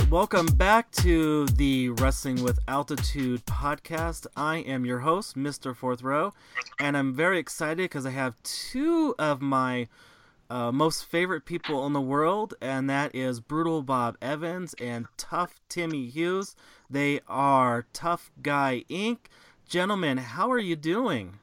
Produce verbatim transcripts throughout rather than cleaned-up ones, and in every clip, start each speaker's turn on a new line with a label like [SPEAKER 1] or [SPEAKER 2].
[SPEAKER 1] Welcome back to the Wrestling with Altitude podcast. I am your host, Mister Fourth Row, and I'm very excited because I have two of my uh, most favorite people in the world, and that is Brutal Bob Evans and Tough Timmy Hughes. They are Tough Guy Incorporated. Gentlemen, how are you doing?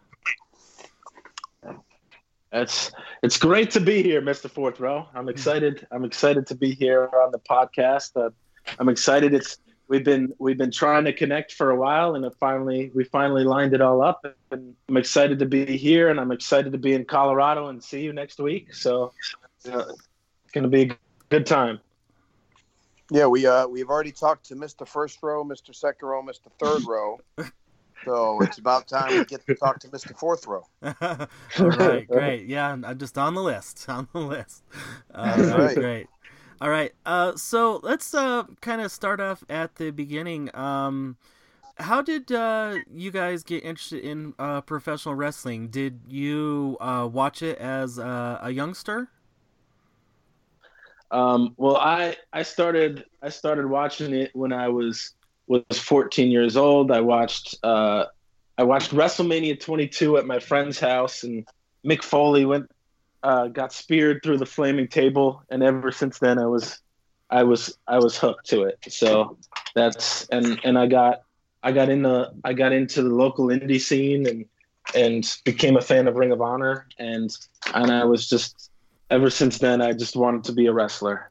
[SPEAKER 2] It's it's great to be here, Mister Fourth Row. I'm excited. I'm excited to be here on the podcast. Uh, I'm excited. It's we've been we've been trying to connect for a while, and it finally we finally lined it all up. And I'm excited to be here, and I'm excited to be in Colorado and see you next week. So uh, it's going to be a good time.
[SPEAKER 3] Yeah, we uh we've already talked to Mister First Row, Mister Second Row, Mister Third Row. So it's about time we get to talk to Mister Fourth Row.
[SPEAKER 1] All right, great. Yeah, I'm just on the list. On the list. All right, right. Great. All right. Uh, so let's uh kind of start off at the beginning. Um, how did uh you guys get interested in uh professional wrestling? Did you uh watch it as uh, a youngster?
[SPEAKER 2] Um, well, I I started I started watching it when I was. was fourteen years old. I watched uh, I watched WrestleMania twenty-two at my friend's house, and Mick Foley went uh, got speared through the flaming table, and ever since then I was I was I was hooked to it. So that's and and I got I got into I got into the local indie scene and and became a fan of Ring of Honor, and and I was just ever since then I just wanted to be a wrestler.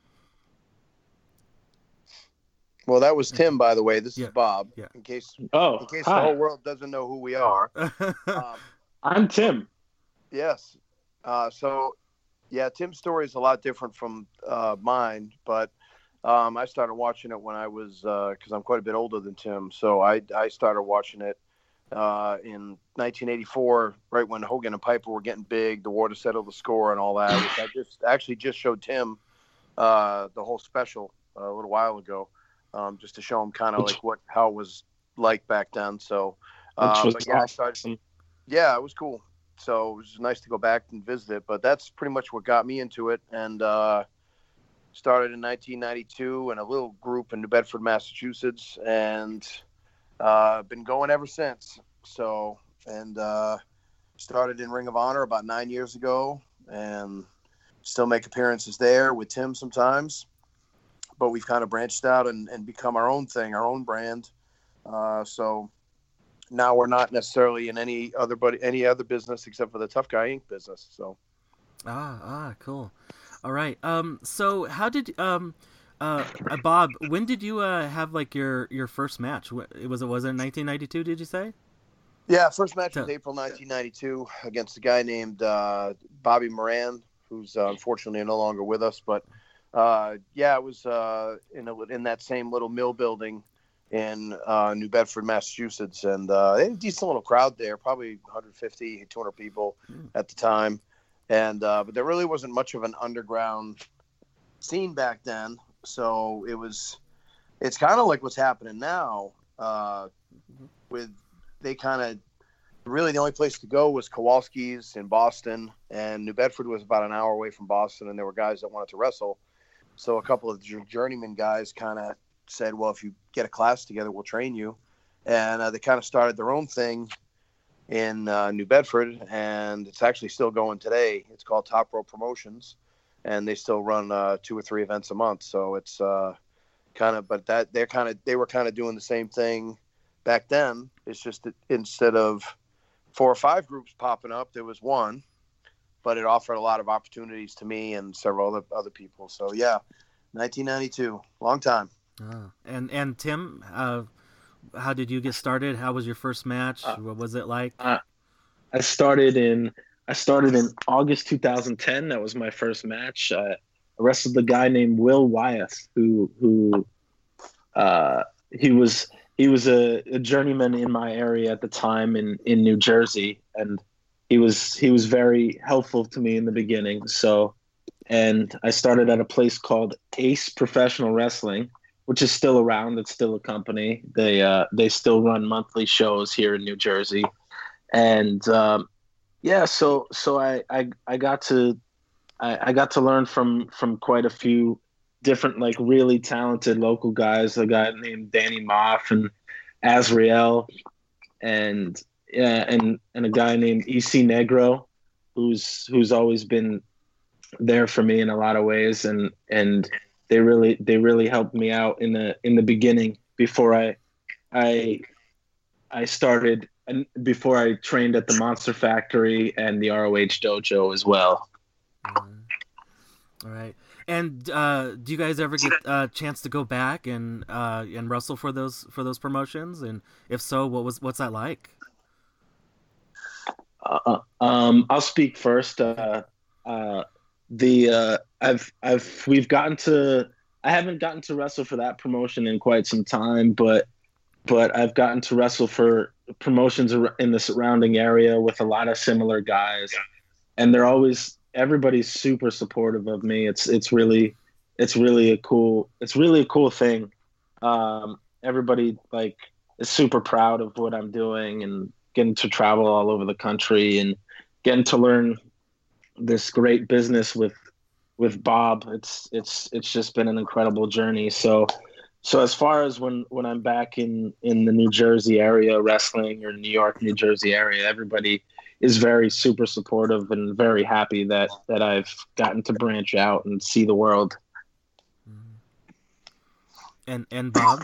[SPEAKER 3] Well, that was Tim, by the way. This
[SPEAKER 1] yeah.
[SPEAKER 3] is Bob.
[SPEAKER 1] Yeah.
[SPEAKER 3] In case,
[SPEAKER 2] oh,
[SPEAKER 3] in case
[SPEAKER 2] hi.
[SPEAKER 3] the whole world doesn't know who we are. um,
[SPEAKER 2] I'm Tim.
[SPEAKER 3] Yes. Uh, so, yeah, Tim's story is a lot different from uh, mine, but um, I started watching it when I was because uh, I'm quite a bit older than Tim. So I I started watching it uh, in nineteen eighty-four, right when Hogan and Piper were getting big, the war to settle the score, and all that. Which I just actually just showed Tim uh, the whole special uh, a little while ago. Um, just to show him kind of like what how it was like back then. So, uh, but yeah, I started, yeah, it was cool. So it was nice to go back and visit it. But that's pretty much what got me into it. And uh, started in nineteen ninety-two in a little group in New Bedford, Massachusetts, and uh, been going ever since. So, and uh, started in Ring of Honor about nine years ago, and still make appearances there with Tim sometimes. But we've kind of branched out and, and become our own thing, our own brand. Uh, so now we're not necessarily in any other but any other business except for the Tough Guy Incorporated business. So
[SPEAKER 1] ah ah cool. All right. Um. So how did um uh Bob? When did you uh have like your your first match? It was it was it in nineteen ninety-two? Did you say?
[SPEAKER 3] Yeah, first match was April nineteen ninety-two against a guy named uh, Bobby Moran, who's uh, unfortunately no longer with us, but. Uh, yeah, it was uh, in a, in that same little mill building in uh, New Bedford, Massachusetts, and uh, they had a decent little crowd there, probably one hundred fifty, two hundred people mm. at the time, and uh, but there really wasn't much of an underground scene back then, so it was it's kind of like what's happening now. Uh, with they kind of really the only place to go was Kowalski's in Boston, and New Bedford was about an hour away from Boston, and there were guys that wanted to wrestle. So a couple of journeyman guys kind of said, well, if you get a class together, we'll train you. And uh, they kind of started their own thing in uh, New Bedford, and it's actually still going today. It's called Top Rope Promotions, and they still run uh, two or three events a month. So it's uh, kind of, but that they're kind of, they were kind of doing the same thing back then. It's just that instead of four or five groups popping up, there was one. But it offered a lot of opportunities to me and several other other people. So yeah, nineteen ninety-two, long time.
[SPEAKER 1] Oh. And and Tim, uh, how did you get started? How was your first match? Uh, what was it like?
[SPEAKER 2] Uh, I started in I started in August two thousand ten. That was my first match. Uh, I wrestled a guy named Will Wyeth, who who uh, he was he was a, a journeyman in my area at the time in, in New Jersey, and he was he was very helpful to me in the beginning. So, and I started at a place called Ace Professional Wrestling, which is still around. It's still a company. They uh, they still run monthly shows here in New Jersey, and um, yeah, so so I, I I got to I, I got to learn from from quite a few different like really talented local guys. A guy named Danny Moff and Azrael, and yeah, and and a guy named E C Negro, who's who's always been there for me in a lot of ways, and and they really they really helped me out in the in the beginning before I I I started and before I trained at the Monster Factory and the R O H dojo as well.
[SPEAKER 1] Mm. All right. And uh, do you guys ever get a chance to go back and uh, and wrestle for those for those promotions? And if so, what was what's that like?
[SPEAKER 2] Uh, um, I'll speak first. Uh, uh, the uh, I've I've we've gotten to I haven't gotten to wrestle for that promotion in quite some time, but but I've gotten to wrestle for promotions in the surrounding area with a lot of similar guys, and they're always everybody's super supportive of me. It's it's really it's really a cool it's really a cool thing. Um, everybody like is super proud of what I'm doing and getting to travel all over the country and getting to learn this great business with with Bob. It's it's it's just been an incredible journey. So so as far as when when I'm back in in the New Jersey area wrestling, or New York, New Jersey area, everybody is very super supportive and very happy that that I've gotten to branch out and see the world.
[SPEAKER 1] And and Bob?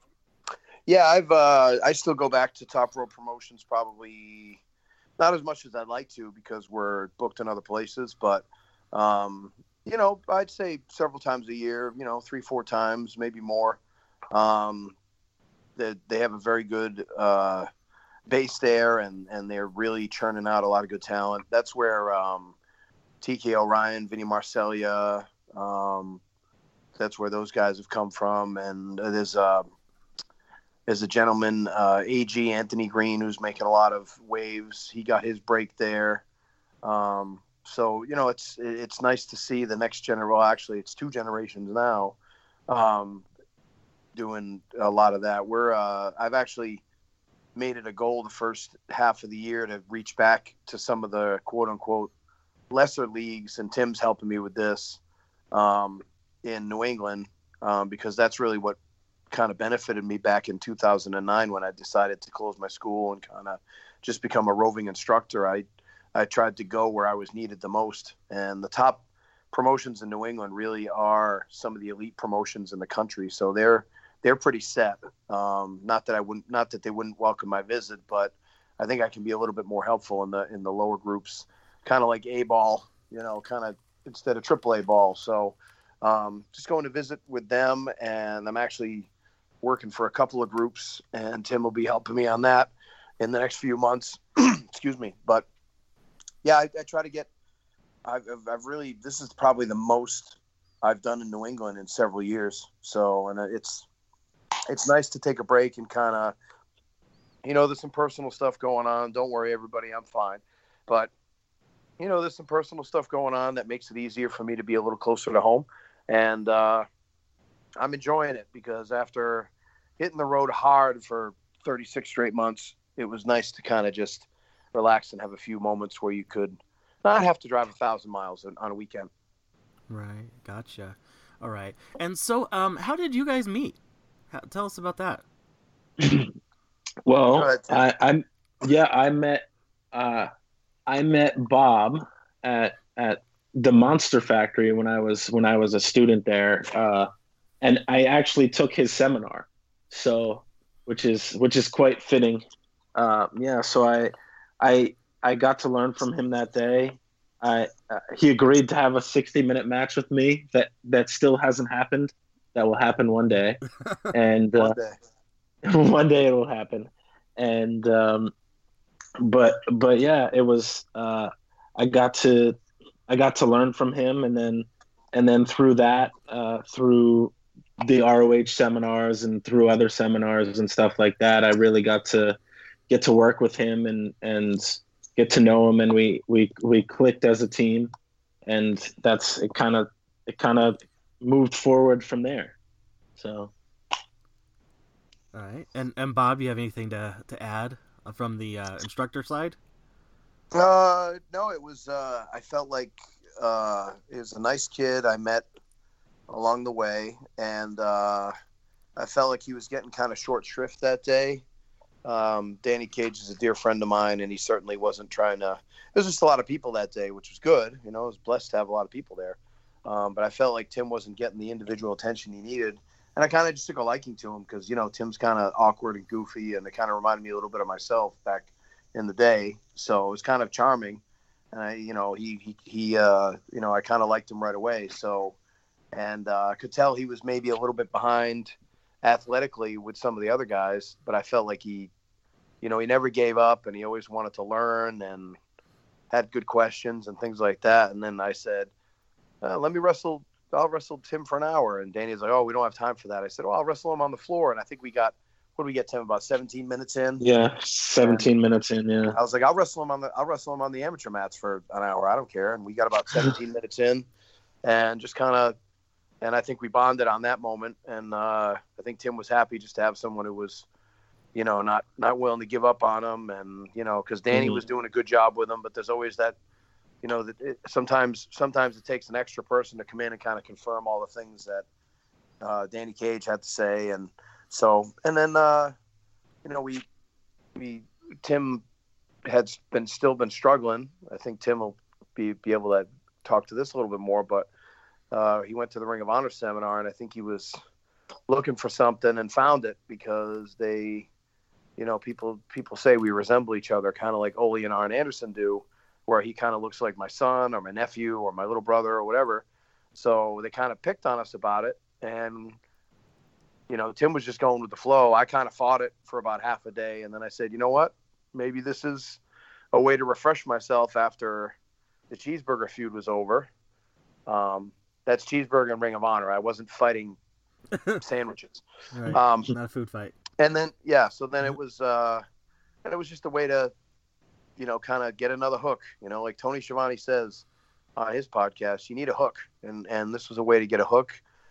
[SPEAKER 3] Yeah, I've uh, I still go back to Top Rope Promotions, probably not as much as I'd like to because we're booked in other places, but um, you know, I'd say several times a year, you know, three, four times, maybe more. Um, they they have a very good uh, base there, and and they're really churning out a lot of good talent. That's where um, T K O'Ryan, Vinny Marcellia, um, that's where those guys have come from, and there's uh, There's a gentleman, uh, A G Anthony Green, who's making a lot of waves. He got his break there. Um, so, you know, it's it's nice to see the next generation. Well, actually, it's two generations now um, doing a lot of that. We're uh, I've actually made it a goal the first half of the year to reach back to some of the quote-unquote lesser leagues, and Tim's helping me with this um, in New England um, because that's really what kind of benefited me back in two thousand nine when I decided to close my school and kind of just become a roving instructor. I I tried to go where I was needed the most, and the top promotions in New England really are some of the elite promotions in the country. So they're they're pretty set. Um, not that I wouldn't, not that they wouldn't welcome my visit, but I think I can be a little bit more helpful in the in the lower groups, kind of like A ball, you know, kind of instead of triple A ball. So um, just going to visit with them, and I'm actually working for a couple of groups, and Tim will be helping me on that in the next few months. Excuse me. But yeah, I, I try to get, I've, I've really, this is probably the most I've done in New England in several years. So, and it's, it's nice to take a break and kind of, you know, there's some personal stuff going on. Don't worry, everybody, I'm fine. But, you know, there's some personal stuff going on that makes it easier for me to be a little closer to home. And, uh, I'm enjoying it because after hitting the road hard for thirty-six straight months, it was nice to kind of just relax and have a few moments where you could not have to drive a thousand miles on a weekend.
[SPEAKER 1] Right. Gotcha. All right. And so, um, how did you guys meet? How, tell us about that.
[SPEAKER 2] Well, ahead, I, I'm, yeah, I met, uh, I met Bob at, at the Monster Factory when I was, when I was a student there. Uh, And I actually took his seminar, so which is which is quite fitting. Uh, yeah, so I I I got to learn from him that day. I uh, he agreed to have a sixty minute match with me. That that still hasn't happened. That will happen one day, and uh, one day, one day it will happen. And um, but but yeah, it was. Uh, I got to I got to learn from him, and then and then through that uh, through. the R O H seminars and through other seminars and stuff like that, I really got to get to work with him and, and get to know him. And we, we, we clicked as a team, and that's, it kind of, it kind of moved forward from there. So.
[SPEAKER 1] All right. And, and Bob, you have anything to, to add from the uh, instructor side?
[SPEAKER 3] Uh, no, it was, uh, I felt like uh, he was a nice kid. I met along the way, and uh, I felt like he was getting kind of short shrift that day. Um, Danny Cage is a dear friend of mine, and he certainly wasn't trying to. There was just a lot of people that day, which was good. You know, I was blessed to have a lot of people there. Um, but I felt like Tim wasn't getting the individual attention he needed. And I kind of just took a liking to him because, you know, Tim's kind of awkward and goofy, and it kind of reminded me a little bit of myself back in the day. So it was kind of charming. And, I, you know, he, he, he uh, you know, I kind of liked him right away. So, and uh, I could tell he was maybe a little bit behind athletically with some of the other guys, but I felt like he, you know, he never gave up, and he always wanted to learn and had good questions and things like that. And then I said, uh, let me wrestle. I'll wrestle Tim for an hour. And Danny's like, oh, we don't have time for that. I said, oh, I'll wrestle him on the floor. And I think we got, what did we get, Tim, about seventeen minutes in?
[SPEAKER 2] Yeah, seventeen and minutes in, yeah.
[SPEAKER 3] I was like, I'll wrestle him on the, I'll wrestle him on the amateur mats for an hour. I don't care. And we got about seventeen minutes in, and just kind of, and I think we bonded on that moment. And uh, I think Tim was happy just to have someone who was, you know, not, not willing to give up on him. And, you know, because Danny mm-hmm. was doing a good job with him, but there's always that, you know, that it, sometimes sometimes it takes an extra person to come in and kind of confirm all the things that uh, Danny Cage had to say. And so, and then, uh, you know, we, we, Tim had been still been struggling. I think Tim will be, be able to talk to this a little bit more, but uh, he went to the Ring of Honor seminar, and I think he was looking for something and found it because they, you know, people, people say we resemble each other, kind of like Ole and Arn Anderson do, where he kind of looks like my son or my nephew or my little brother or whatever. So they kind of picked on us about it. And, you know, Tim was just going with the flow. I kind of fought it for about half a day. And then I said, you know what, maybe this is a way to refresh myself after the Cheeseburger feud was over. Um, that's Cheeseburger and Ring of Honor. I wasn't fighting sandwiches.
[SPEAKER 1] Right.
[SPEAKER 3] Um,
[SPEAKER 1] Not a food fight.
[SPEAKER 3] And then, yeah, so then it was, uh, and it was just a way to, you know, kind of get another hook, you know, like Tony Schiavone says on his podcast, you need a hook. And, and this was a way to get a hook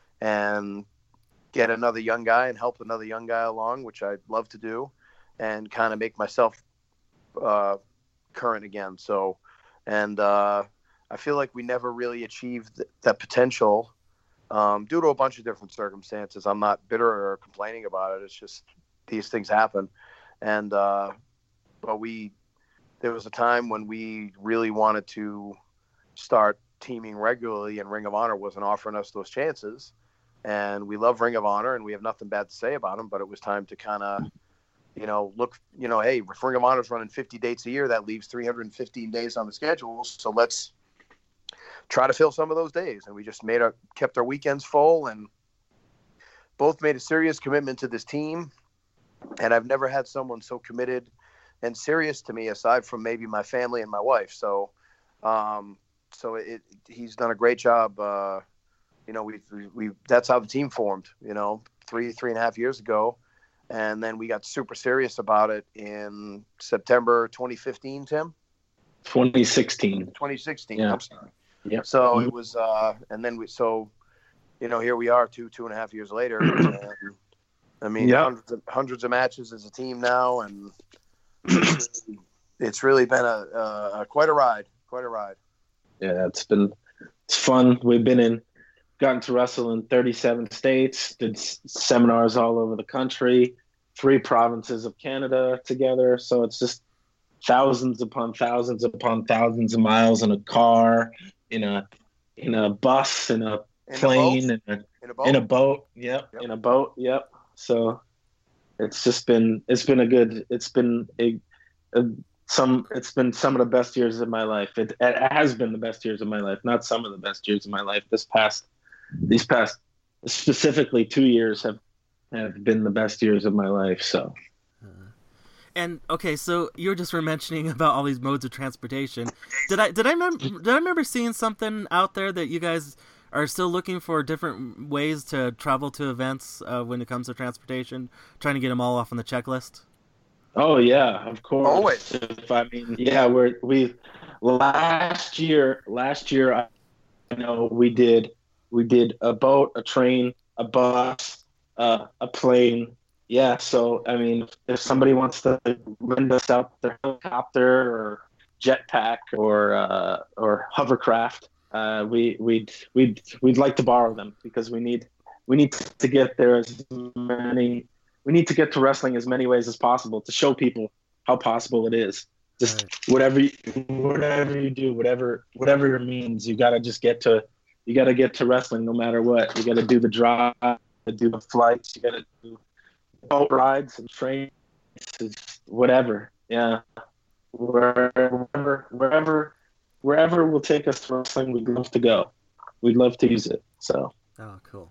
[SPEAKER 3] and get another young guy and help another young guy along, which I'd love to do, and kind of make myself uh, current again. So, and uh, I feel like we never really achieved th- that potential um, due to a bunch of different circumstances. I'm not bitter or complaining about it. It's just these things happen. And, uh, but we, there was a time when we really wanted to start teaming regularly, and Ring of Honor wasn't offering us those chances. And we love Ring of Honor, and we have nothing bad to say about them, but it was time to kind of, you know, look, you know, hey, if Ring of Honor is running fifty dates a year, that leaves three hundred fifteen days on the schedule. So let's try to fill some of those days. And we just made our, kept our weekends full, and both made a serious commitment to this team. And I've never had someone so committed and serious to me, aside from maybe my family and my wife. So, um, so it, he's done a great job. Uh, you know, we, we, we, that's how the team formed, you know, three, three and a half years ago. And then we got super serious about it in September, twenty fifteen, Tim?
[SPEAKER 2] twenty sixteen.
[SPEAKER 3] twenty sixteen.
[SPEAKER 2] Yeah.
[SPEAKER 3] I'm sorry.
[SPEAKER 2] Yeah.
[SPEAKER 3] So it was, uh, and then we, so, you know, here we are two, two and a half years later. And, I mean,
[SPEAKER 2] yeah.
[SPEAKER 3] hundreds of, hundreds of matches as a team now. And it's really been a, a, a quite a ride, quite a ride.
[SPEAKER 2] Yeah, it's been, it's fun. We've been in, gotten to wrestle in thirty-seven states, did s- seminars all over the country, three provinces of Canada together. So it's just thousands upon thousands upon thousands of miles in a car, in a, in a bus, in a
[SPEAKER 3] In a
[SPEAKER 2] plane,
[SPEAKER 3] boat?
[SPEAKER 2] in a,
[SPEAKER 3] In a boat?
[SPEAKER 2] in a boat. Yep,
[SPEAKER 3] Yep.
[SPEAKER 2] in a boat. Yep. So it's just been, it's been a good, it's been a, a some, it's been some of the best years of my life. It, it has been the best years of my life, not some of the best years of my life. This past, these past, specifically two years have, have been the best years of my life. So.
[SPEAKER 1] And okay, so you were just were mentioning about all these modes of transportation. Did I did I remember did I remember seeing something out there that you guys are still looking for different ways to travel to events uh, when it comes to transportation, trying to get them all off on the checklist?
[SPEAKER 2] Oh yeah, of course.
[SPEAKER 3] Always.
[SPEAKER 2] If I mean, yeah, we're we last year. Last year, I know we did we did a boat, a train, a bus, uh, a plane. Yeah, so I mean, if somebody wants to lend us out their helicopter or jetpack or uh, or hovercraft, uh, we we'd we'd we'd like to borrow them because we need we need to get there as many we need to get to wrestling as many ways as possible to show people how possible it is. Just right. whatever you, whatever you do, whatever whatever it means, you gotta just get to you gotta get to wrestling no matter what. You gotta do the drive, do the flights, you gotta do boat rides and trains, whatever. Yeah, wherever wherever wherever will take us to wrestling, we'd love to go. We'd love to use it. So.
[SPEAKER 1] Oh, cool.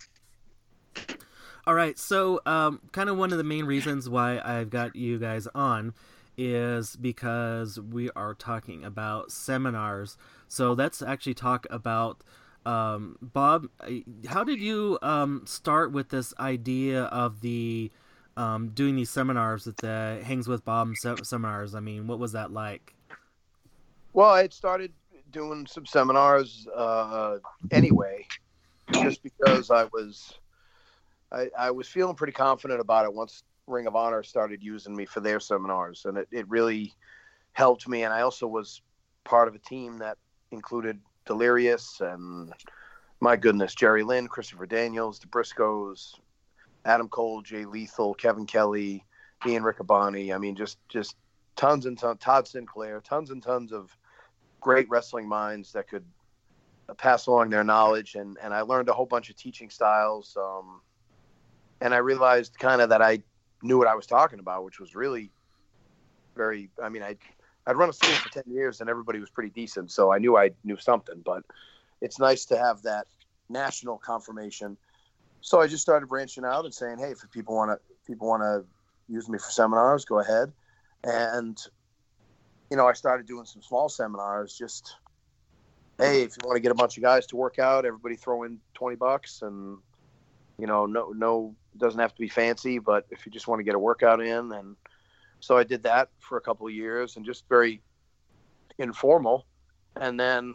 [SPEAKER 1] All right, so um, kind of one of the main reasons why I've got you guys on is because we are talking about seminars. So let's actually talk about, um, Bob, how did you um, start with this idea of the um, doing these seminars at the Hangs with Bob seminars? I mean, what was that like?
[SPEAKER 3] Well, I had started doing some seminars uh, anyway, just because I was I, I was feeling pretty confident about it once Ring of Honor started using me for their seminars, and it, it really helped me. And I also was part of a team that included Delirious and, my goodness, Jerry Lynn, Christopher Daniels, the Briscoes, Adam Cole, Jay Lethal, Kevin Kelly, Ian Riccaboni. I mean, just just tons and tons, Todd Sinclair, tons and tons of great wrestling minds that could pass along their knowledge. And, and I learned a whole bunch of teaching styles. Um, and I realized kind of that I knew what I was talking about, which was really very, I mean, I, I'd run a school for ten years and everybody was pretty decent. So I knew I knew something, but it's nice to have that national confirmation. So I just started branching out and saying, hey, if people want to, people want to use me for seminars, go ahead. And, you know, I started doing some small seminars, just, hey, if you want to get a bunch of guys to work out, everybody throw in twenty bucks, and, you know, no, no, it doesn't have to be fancy, but if you just want to get a workout in. And so I did that for a couple of years and just very informal. And then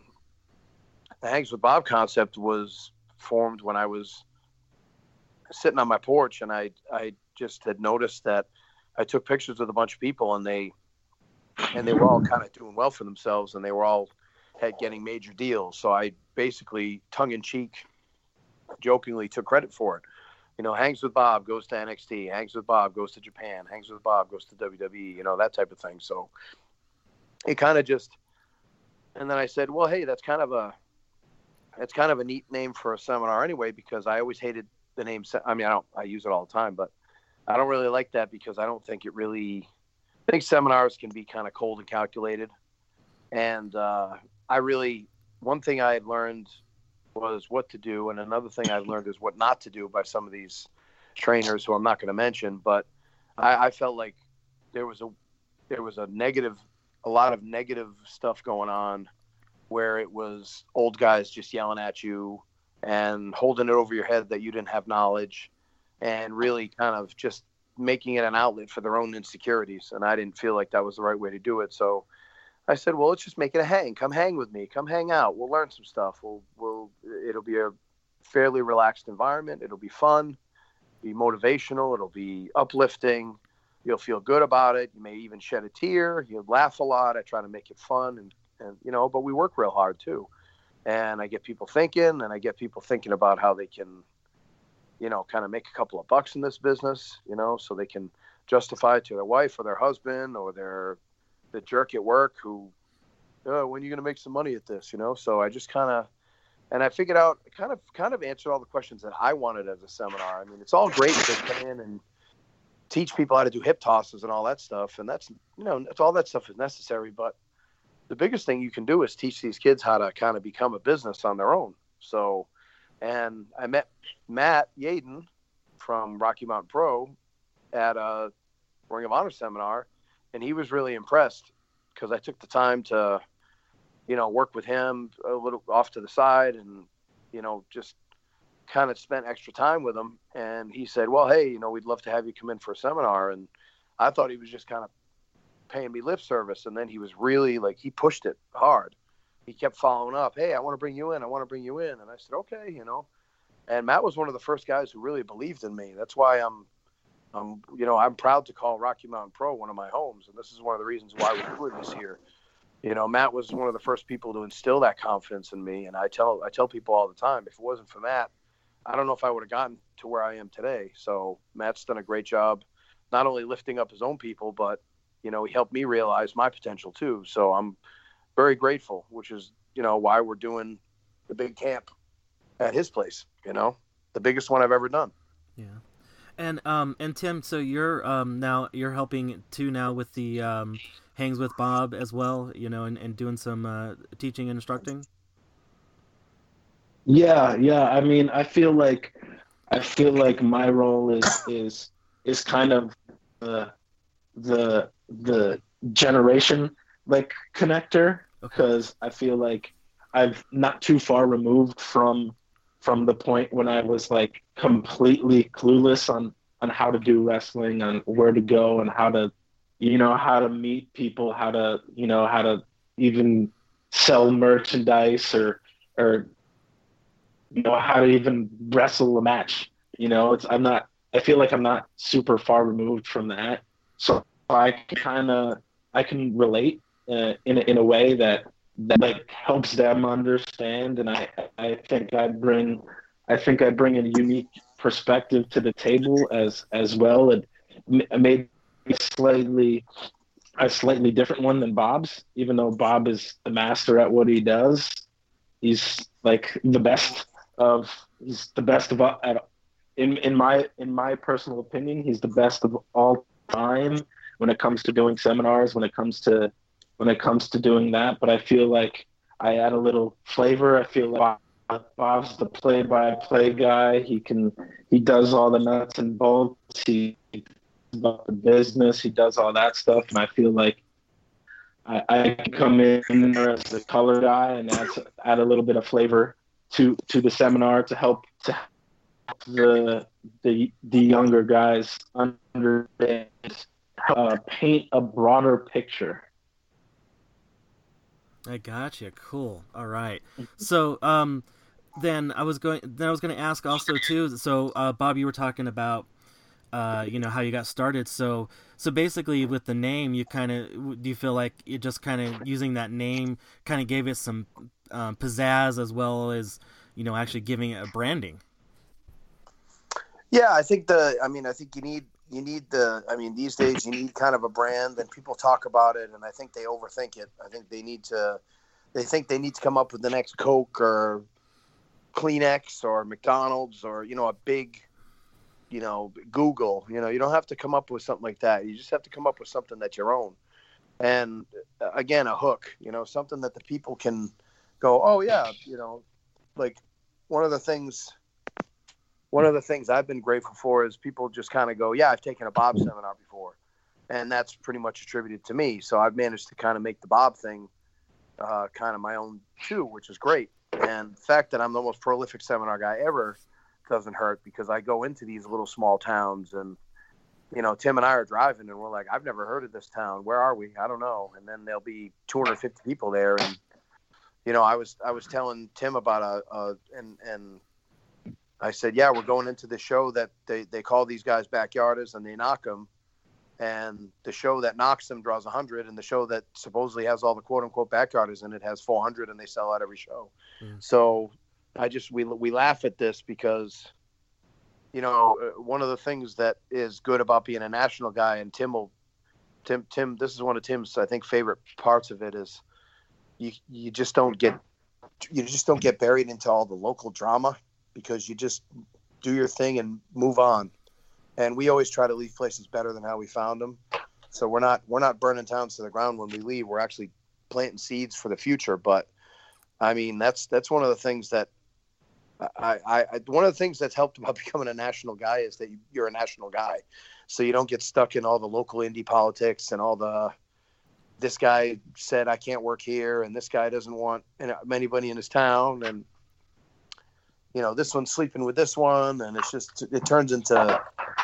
[SPEAKER 3] the Hangs with Bob concept was formed when I was sitting on my porch, and I, I just had noticed that I took pictures with a bunch of people, and they, and they were all kind of doing well for themselves, and they were all had getting major deals. So I basically, tongue in cheek, jokingly took credit for it. You know, Hangs with Bob goes to N X T, Hangs with Bob goes to Japan, Hangs with Bob goes to W W E, you know, that type of thing. So it kind of just, and then I said, well, hey, that's kind of a, that's kind of a neat name for a seminar anyway, because I always hated the name. I mean, I don't, I use it all the time, but I don't really like that because I don't think it really, I think seminars can be kind of cold and calculated. And uh, I really, one thing I had learned was what to do, and another thing I learned is what not to do by some of these trainers who I'm not going to mention. But I, I felt like there was a there was a negative, a lot of negative stuff going on, where it was old guys just yelling at you and holding it over your head that you didn't have knowledge, and really kind of just making it an outlet for their own insecurities. And I didn't feel like that was the right way to do it. So I said, well, let's just make it a hang. Come hang with me. Come hang out. We'll learn some stuff. We'll, we'll, it'll be a fairly relaxed environment. It'll be fun, be motivational. It'll be uplifting. You'll feel good about it. You may even shed a tear. You'll laugh a lot. I try to make it fun, and, and, you know, but we work real hard too. And I get people thinking, and I get people thinking about how they can, you know, kind of make a couple of bucks in this business, you know, so they can justify it to their wife or their husband or their, the jerk at work who, oh, when are you going to make some money at this, you know? So I just kind of, and I figured out, kind of, kind of answered all the questions that I wanted as a seminar. I mean, it's all great to come in and teach people how to do hip tosses and all that stuff. And that's, you know, that's, all that stuff is necessary. But the biggest thing you can do is teach these kids how to kind of become a business on their own. So, and I met Matt Yaden from Rocky Mountain Pro at a Ring of Honor seminar, and he was really impressed because I took the time to, you know, work with him a little off to the side and, you know, just kind of spent extra time with him. And he said, well, hey, you know, we'd love to have you come in for a seminar. And I thought he was just kind of paying me lip service. And then he was really like, he pushed it hard. He kept following up. Hey, I want to bring you in. I want to bring you in. And I said, okay, you know, and Matt was one of the first guys who really believed in me. That's why I'm, I'm, you know, I'm proud to call Rocky Mountain Pro one of my homes. And this is one of the reasons why we're doing this here. you know, Matt was one of the first people to instill that confidence in me. And I tell I tell people all the time, if it wasn't for Matt, I don't know if I would have gotten to where I am today. So Matt's done a great job, not only lifting up his own people, but, you know, he helped me realize my potential too. So I'm very grateful, which is, you know, why we're doing the big camp at his place, you know, the biggest one I've ever done.
[SPEAKER 1] Yeah. And, um, and Tim, so you're, um, now you're helping too now with the, um, Hangs with Bob as well, you know, and, and doing some, uh, teaching and instructing.
[SPEAKER 2] Yeah. Yeah. I mean, I feel like, I feel like my role is, is, is kind of the, the, the generation like connector, because I feel like I've not too far removed from, from the point when I was like completely clueless on, on how to do wrestling, on where to go and how to, you know, how to meet people, how to, you know, how to even sell merchandise or, or, you know, how to even wrestle a match. You know, it's, I'm not, I feel like I'm not super far removed from that. So I kind of, I can relate uh, in, a, in a way that, that like helps them understand. And I, I think I bring, I think I bring a unique perspective to the table as, as well. It made me slightly, a slightly different one than Bob's, even though Bob is the master at what he does. He's like the best of, he's the best of, at, in, in my, in my personal opinion, he's the best of all time when it comes to doing seminars, when it comes to, when it comes to doing that. But I feel like I add a little flavor. I feel like Bob's the play-by-play guy. He can, he does all the nuts and bolts. He about the business. He does all that stuff, and I feel like I, I can come in there as the color guy and add, add a little bit of flavor to to the seminar to help to help the the the younger guys understand, uh, paint a broader picture.
[SPEAKER 1] I gotcha. Cool. All right. So, um, then I was going. Then I was going to ask also too. So, uh, Bob, you were talking about, uh, you know, how you got started. So, so basically, with the name, you kind of do you feel like you just kind of using that name kind of gave it some um, pizzazz as well as, you know, actually giving it a branding.
[SPEAKER 3] Yeah, I think the. I mean, I think you need. You need the, I mean, these days you need kind of a brand, and people talk about it, and I think they overthink it. I think they need to, they think they need to come up with the next Coke or Kleenex or McDonald's or, you know, a big, you know, Google. You know, you don't have to come up with something like that. You just have to come up with something that's your own. And again, a hook, you know, something that the people can go, oh, yeah, you know, like one of the things. One of the things I've been grateful for is people just kind of go, yeah, I've taken a Bob seminar before. And that's pretty much attributed to me. So I've managed to kind of make the Bob thing uh, kind of my own too, which is great. And the fact that I'm the most prolific seminar guy ever doesn't hurt, because I go into these little small towns and, you know, Tim and I are driving and we're like, I've never heard of this town. Where are we? I don't know. And then there'll be two hundred fifty people there. And, you know, I was, I was telling Tim about a, a and, and, I said, yeah, we're going into the show that they, they call these guys backyarders and they knock them. And the show that knocks them draws one hundred. And the show that supposedly has all the quote unquote backyarders in it has four hundred, and they sell out every show. Mm. So I just, we, we laugh at this because, you know, one of the things that is good about being a national guy, and Tim will, Tim, Tim, this is one of Tim's, I think, favorite parts of it is you, you just don't get, you just don't get buried into all the local drama, because you just do your thing and move on. And we always try to leave places better than how we found them. So we're not, we're not burning towns to the ground when we leave. We're actually planting seeds for the future. But I mean, that's, that's one of the things that I, I, I one of the things that's helped about becoming a national guy is that you're a national guy. So you don't get stuck in all the local indie politics and all the, this guy said, I can't work here. And this guy doesn't want anybody in his town. And, you know, this one's sleeping with this one, and it's just, it turns into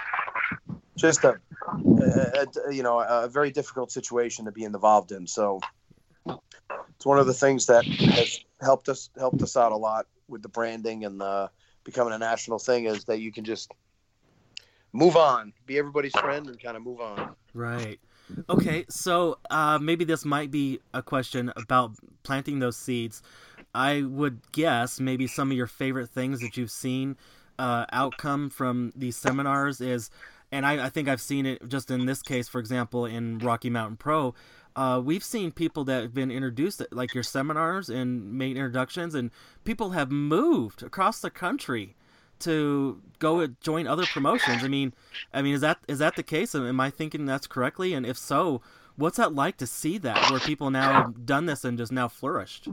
[SPEAKER 3] just a, a, a you know, a very difficult situation to be involved in. So it's one of the things that has helped us, helped us out a lot with the branding and the becoming a national thing, is that you can just move on, be everybody's friend and kind of move on.
[SPEAKER 1] Right. Okay, so uh, maybe this might be a question about planting those seeds. I would guess maybe some of your favorite things that you've seen uh, outcome from these seminars is, and I, I think I've seen it just in this case, for example, in Rocky Mountain Pro. Uh, we've seen people that have been introduced at like your seminars and made introductions, and people have moved across the country to go join other promotions. I mean, I mean, is that is that the case? Am I thinking that's correctly? And if so, what's that like to see that where people now have done this and just now flourished?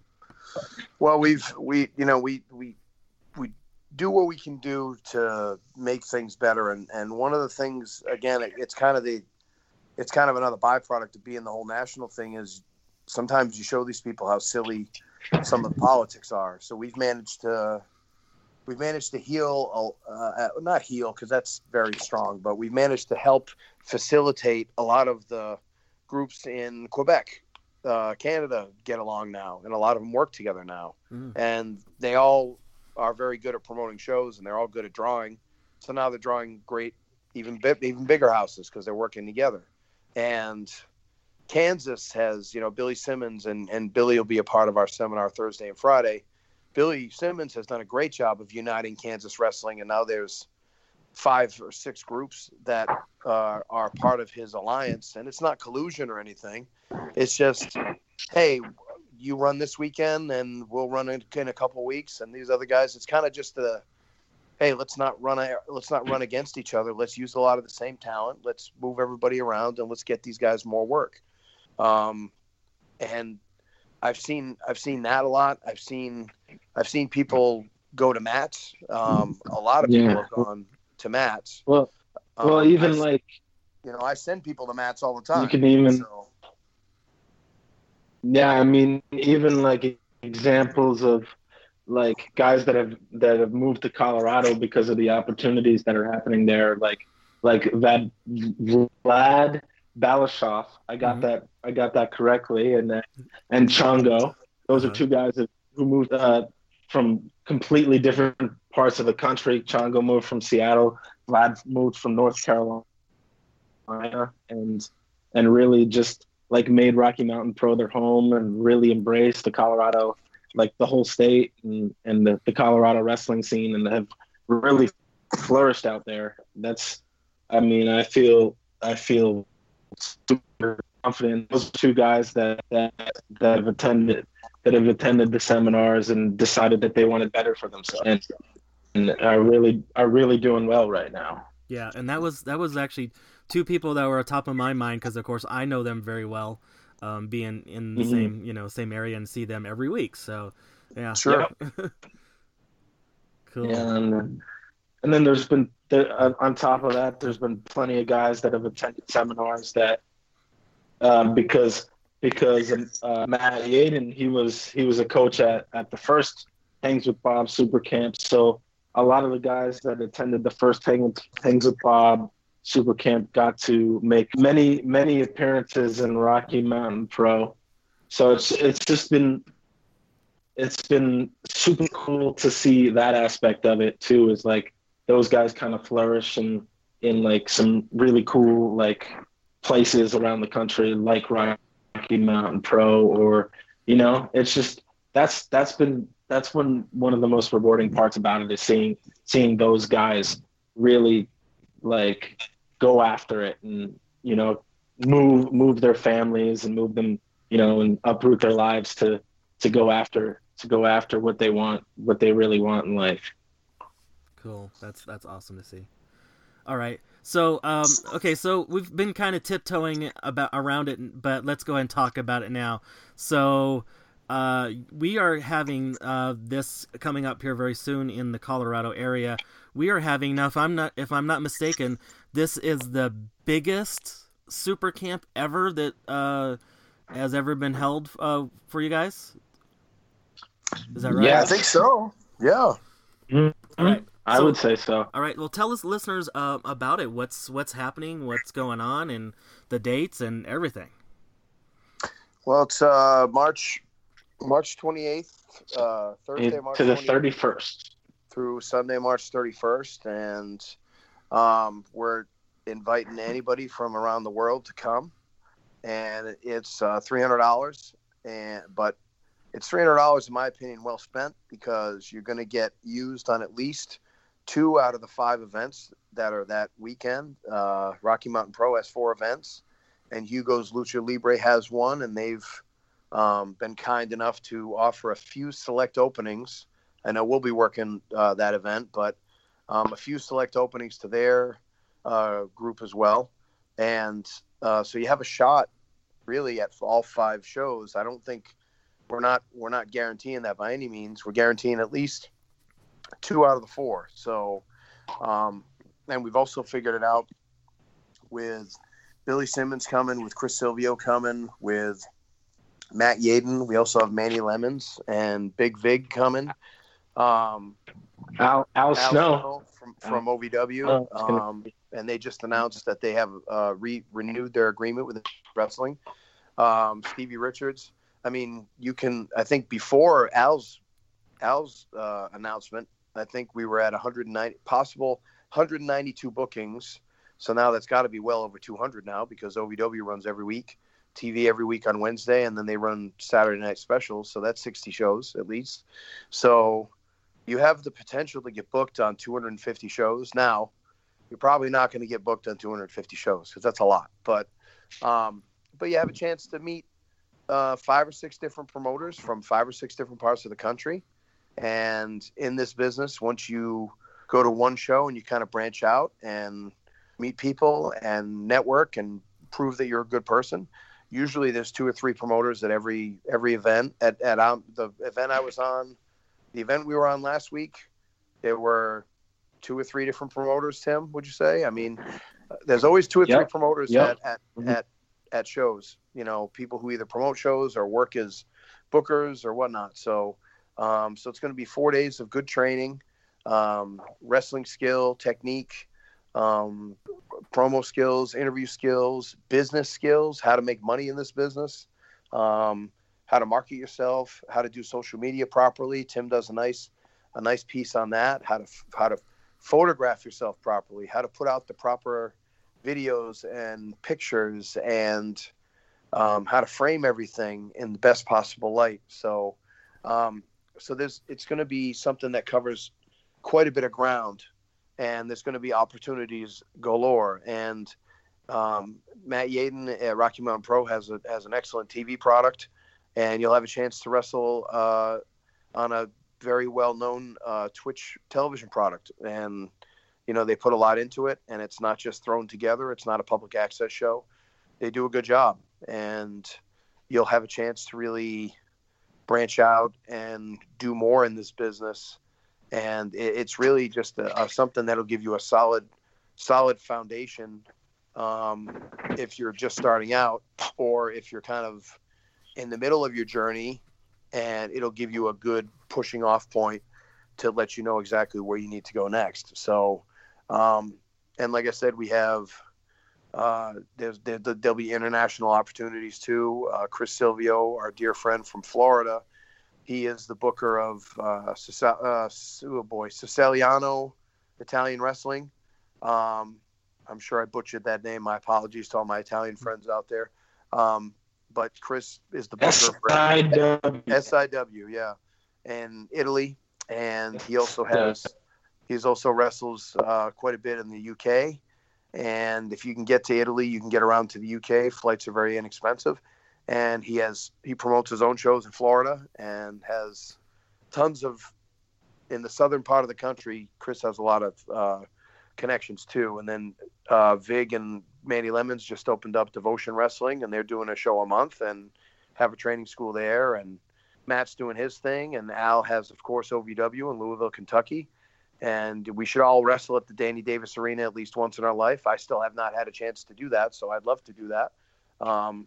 [SPEAKER 3] Well, we've we you know we we we do what we can do to make things better, and and one of the things again, it, it's kind of the it's kind of another byproduct of being the whole national thing is sometimes you show these people how silly some of the politics are. So we've managed to. We've managed to heal, uh, not heal because that's very strong, but we've managed to help facilitate a lot of the groups in Quebec, uh, Canada get along now, and a lot of them work together now. Mm. And they all are very good at promoting shows, and they're all good at drawing. So now they're drawing great, even bi- even bigger houses because they're working together. And Kansas has, you know, Billy Simmons, and, and Billy will be a part of our seminar Thursday and Friday. Billy Simmons has done a great job of uniting Kansas wrestling, and now there's five or six groups that uh, are part of his alliance, and it's not collusion or anything. It's just, hey, you run this weekend, and we'll run it in a couple of weeks, and these other guys. It's kind of just the, hey, let's not run a, let's not run against each other. Let's use a lot of the same talent. Let's move everybody around, and let's get these guys more work. Um, and I've seen I've seen that a lot. I've seen I've seen people go to mats. Um, a lot of people yeah. have gone to mats.
[SPEAKER 2] Well, um, well, even I, like
[SPEAKER 3] you know, I send people to mats all the time.
[SPEAKER 2] You can even.
[SPEAKER 3] So.
[SPEAKER 2] Yeah, I mean, even like examples of like guys that have that have moved to Colorado because of the opportunities that are happening there, like like that Vlad Balashov. I got mm-hmm. that. I got that correctly, and uh, and Chongo. Those uh-huh. are two guys that, who moved uh, from completely different parts of the country. Chongo moved from Seattle. Vlad moved from North Carolina, and and really just like made Rocky Mountain Pro their home, and really embraced the Colorado, like the whole state and and the, the Colorado wrestling scene, and have really flourished out there. That's, I mean, I feel I feel. super confident. Those two guys that, that that have attended that have attended the seminars and decided that they wanted better for themselves, and, and are really are really doing well right now.
[SPEAKER 1] Yeah, and that was that was actually two people that were at top of my mind because, of course, I know them very well, um, being in the mm-hmm. same you know same area and see them every week. So, yeah,
[SPEAKER 3] sure,
[SPEAKER 1] cool.
[SPEAKER 2] Yeah, and, and then there's been there, uh, on top of that, there's been plenty of guys that have attended seminars that. Um, because because uh, Matt Yaden, he was he was a coach at, at the first Hangs with Bob Super Camp. So a lot of the guys that attended the first Hang, Hangs with Bob Super Camp got to make many many appearances in Rocky Mountain Pro. So it's it's just been it's been super cool to see that aspect of it too. Is like those guys kind of flourish in in like some really cool like. places around the country like Rocky Mountain Pro, or you know, it's just that's that's been that's been one of the most rewarding parts about it is seeing seeing those guys really like go after it and you know move move their families and move them you know and uproot their lives to to go after to go after what they want what they really want in life.
[SPEAKER 1] Cool. That's that's awesome to see. All right. So, um, okay, so we've been kind of tiptoeing about around it, but let's go ahead and talk about it now. So, uh, we are having uh, this coming up here very soon in the Colorado area. We are having now, if I'm not if I'm not mistaken, this is the biggest super camp ever that uh, has ever been held uh, for you guys. Is that right?
[SPEAKER 3] Yeah, I think so. Yeah.
[SPEAKER 2] Mm-hmm. All right. I so, would say so.
[SPEAKER 1] All right. Well, tell us, listeners, uh, about it. What's what's happening? What's going on, and the dates and everything.
[SPEAKER 3] Well, it's uh, March March twenty eighth, uh, Thursday, March
[SPEAKER 2] to the thirty first,
[SPEAKER 3] through Sunday, March thirty first, and um, we're inviting anybody from around the world to come, and it's uh, three hundred dollars. And but it's three hundred dollars, in my opinion, well spent, because you're going to get used on at least two out of the five events that are that weekend. Uh, Rocky Mountain Pro has four events, and Hugo's Lucha Libre has one, and they've um, been kind enough to offer a few select openings. I know we'll be working uh, that event, but um, a few select openings to their uh, group as well. And uh, so you have a shot really at all five shows. I don't think we're not we're not guaranteeing that by any means. We're guaranteeing at least two out of the four. So, um, and we've also figured it out with Billy Simmons coming, with Chris Silvio coming, with Matt Yaden. We also have Manny Lemons and Big Vig coming. Um,
[SPEAKER 2] Al, Al, Al Snow.
[SPEAKER 3] Snow from, from O V W.
[SPEAKER 2] Oh, gonna...
[SPEAKER 3] um, and they just announced that they have uh, re- renewed their agreement with wrestling. Um, Stevie Richards. I mean, you can, I think before Al's, Al's uh, announcement, I think we were at one hundred ninety, possible one hundred ninety-two bookings. So now that's got to be well over two hundred now, because O V W runs every week, T V every week on Wednesday, and then they run Saturday night specials. So that's sixty shows at least. So you have the potential to get booked on two hundred fifty shows. Now, you're probably not going to get booked on two hundred fifty shows, because that's a lot. But, um, but you have a chance to meet uh, five or six different promoters from five or six different parts of the country. And in this business, once you go to one show and you kind of branch out and meet people and network and prove that you're a good person, usually there's two or three promoters at every every event. At at um, the event I was on, the event we were on last week, there were two or three different promoters. Tim, would you say? I mean, there's always two or
[SPEAKER 2] yep.
[SPEAKER 3] three promoters
[SPEAKER 2] yep.
[SPEAKER 3] at at,
[SPEAKER 2] mm-hmm.
[SPEAKER 3] at at shows. You know, people who either promote shows or work as bookers or whatnot. So. Um, so it's going to be four days of good training, um, wrestling skill, technique, um, promo skills, interview skills, business skills, how to make money in this business, um, how to market yourself, how to do social media properly. Tim does a nice, a nice piece on that. How to how to photograph yourself properly, how to put out the proper videos and pictures, and um, how to frame everything in the best possible light. So. Um, So there's, it's going to be something that covers quite a bit of ground, and there's going to be opportunities galore. And um, Matt Yaden at Rocky Mountain Pro has a has an excellent T V product, and you'll have a chance to wrestle uh, on a very well known uh, Twitch television product. And you know, they put a lot into it, and it's not just thrown together. It's not a public access show. They do a good job, and you'll have a chance to really branch out and do more in this business. And it, it's really just a, a, something that'll give you a solid, solid foundation um, if you're just starting out, or if you're kind of in the middle of your journey, and it'll give you a good pushing off point to let you know exactly where you need to go next. So, um, and like I said, we have, uh, there's, there, there'll be international opportunities too. Uh, Chris Silvio, our dear friend from Florida, he is the booker of, uh, uh oh boy, Siciliano Italian Wrestling. Um, I'm sure I butchered that name. My apologies to all my Italian friends out there. Um, but Chris is the booker for
[SPEAKER 2] S I W.
[SPEAKER 3] S I W, yeah, in Italy. And he also has, he's also wrestles uh, quite a bit in the U K. And if you can get to Italy, you can get around to the U K. Flights are very inexpensive. And he has, he promotes his own shows in Florida and has tons of, in the southern part of the country, Chris has a lot of uh, connections too. And then uh, Vig and Manny Lemons just opened up Devotion Wrestling, and they're doing a show a month and have a training school there. And Matt's doing his thing. And Al has, of course, O V W in Louisville, Kentucky. And we should all wrestle at the Danny Davis Arena at least once in our life. I still have not had a chance to do that, so I'd love to do that. Um,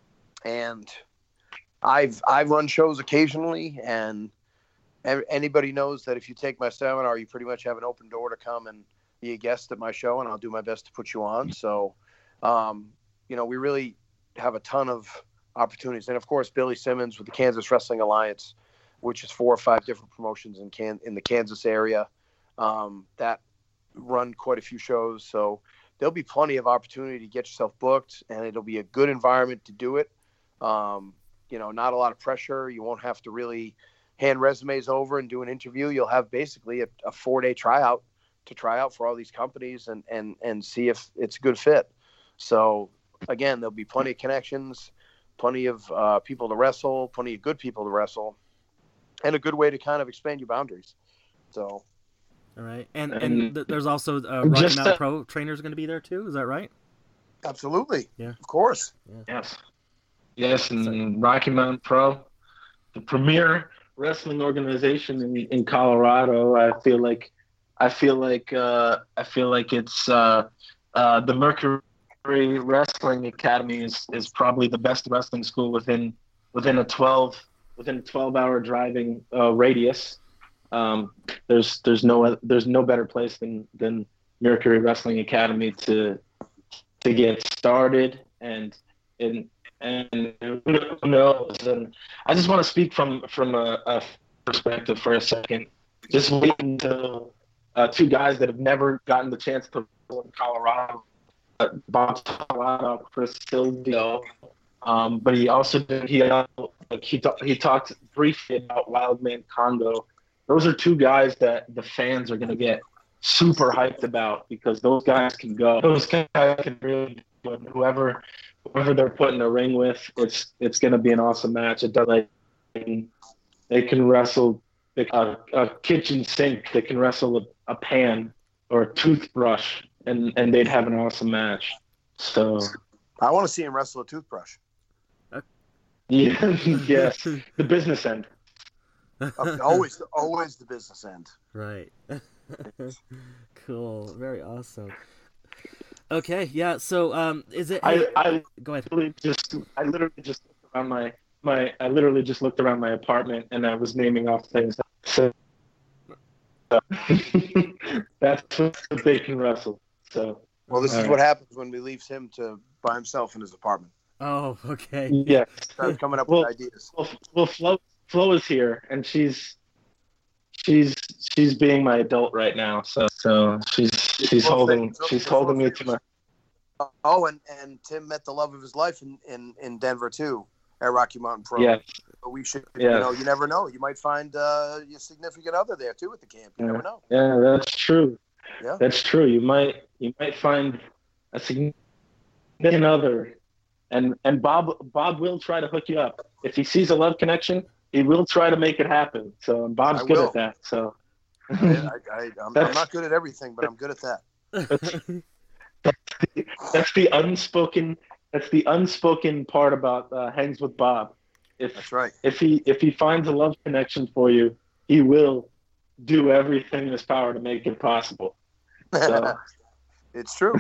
[SPEAKER 3] and I've I've run shows occasionally, and anybody knows that if you take my seminar, you pretty much have an open door to come and be a guest at my show, and I'll do my best to put you on. So, um, you know, we really have a ton of opportunities. And, of course, Billy Simmons with the Kansas Wrestling Alliance, which is four or five different promotions in Can in the Kansas area. Um, that run quite a few shows. So there'll be plenty of opportunity to get yourself booked, and it'll be a good environment to do it. Um, you know, not a lot of pressure. You won't have to really hand resumes over and do an interview. You'll have basically a, a four-day tryout to try out for all these companies and, and, and see if it's a good fit. So, again, there'll be plenty of connections, plenty of uh, people to wrestle, plenty of good people to wrestle, and a good way to kind of expand your boundaries. So,
[SPEAKER 1] all right. And and th- there's also uh, Rocky
[SPEAKER 2] Just
[SPEAKER 1] Mountain
[SPEAKER 2] to-
[SPEAKER 1] Pro trainers going to be there too. Is that right?
[SPEAKER 3] absolutely.
[SPEAKER 1] Yeah.
[SPEAKER 3] Of course.
[SPEAKER 2] Yes. Yes, and Rocky Mountain Pro, the premier wrestling organization in, in Colorado. I feel like I feel like uh, I feel like it's uh, uh, the Mercury Wrestling Academy is, is probably the best wrestling school within within a twelve within a twelve hour driving uh, radius. Um, there's there's no there's no better place than, than Mercury Wrestling Academy to to get started and and and who knows. And I just want to speak from from a, a perspective for a second. Just wait until uh, two guys that have never gotten the chance to wrestle in Colorado, uh, Bob Talado, Chris Silvio, um, but he also did, he uh, like he talk, he talked briefly about Wildman Congo. Those are two guys that the fans are going to get super hyped about because those guys can go. Those guys can really do it. Whoever whoever they're put in the ring with, it's it's going to be an awesome match. It does like they can wrestle a, a kitchen sink. They can wrestle a, a pan or a toothbrush, and, and they'd have an awesome match. So
[SPEAKER 3] I want to see him wrestle a toothbrush.
[SPEAKER 2] yeah, yes, the business end.
[SPEAKER 3] always, always the business end.
[SPEAKER 1] Right. Cool. Very awesome. Okay. Yeah. So, um, is it?
[SPEAKER 2] I, I
[SPEAKER 1] Go ahead.
[SPEAKER 2] literally just I literally just looked around my my I literally just looked around my apartment and I was naming off things. So that's what they can wrestle. So
[SPEAKER 3] well, this is
[SPEAKER 2] right.
[SPEAKER 3] what happens when we leave him to by himself in his apartment.
[SPEAKER 1] Oh, okay.
[SPEAKER 2] Yeah.
[SPEAKER 3] Start coming up
[SPEAKER 2] well,
[SPEAKER 3] with ideas.
[SPEAKER 2] Well, well, Flo Flo is here and she's she's she's being my adult right now. So so she's she's
[SPEAKER 3] Well,
[SPEAKER 2] holding
[SPEAKER 3] so-
[SPEAKER 2] she's
[SPEAKER 3] so
[SPEAKER 2] holding me
[SPEAKER 3] famous.
[SPEAKER 2] to my.
[SPEAKER 3] Oh, and, and Tim met the love of his life in, in, in Denver too, at Rocky Mountain Pro.
[SPEAKER 2] Yeah.
[SPEAKER 3] So we should,
[SPEAKER 2] Yeah.
[SPEAKER 3] you know, you never know. You might find uh, your significant other there too at the camp. You
[SPEAKER 2] Yeah.
[SPEAKER 3] never know.
[SPEAKER 2] Yeah, that's true.
[SPEAKER 3] Yeah.
[SPEAKER 2] That's true. You might you might find a significant other, and and Bob Bob will try to hook you up if he sees a love connection. He will try to make it happen. So and Bob's
[SPEAKER 3] I
[SPEAKER 2] good
[SPEAKER 3] will.
[SPEAKER 2] at that. So
[SPEAKER 3] I, I, I, I'm, I'm
[SPEAKER 2] That's-
[SPEAKER 3] not good at everything, but I'm good at that.
[SPEAKER 2] that's, that's the unspoken. That's the unspoken part about uh, Hangs with Bob. If
[SPEAKER 3] That's right.
[SPEAKER 2] if he if he finds a love connection for you, he will do everything in his power to make it possible. So.
[SPEAKER 3] It's true.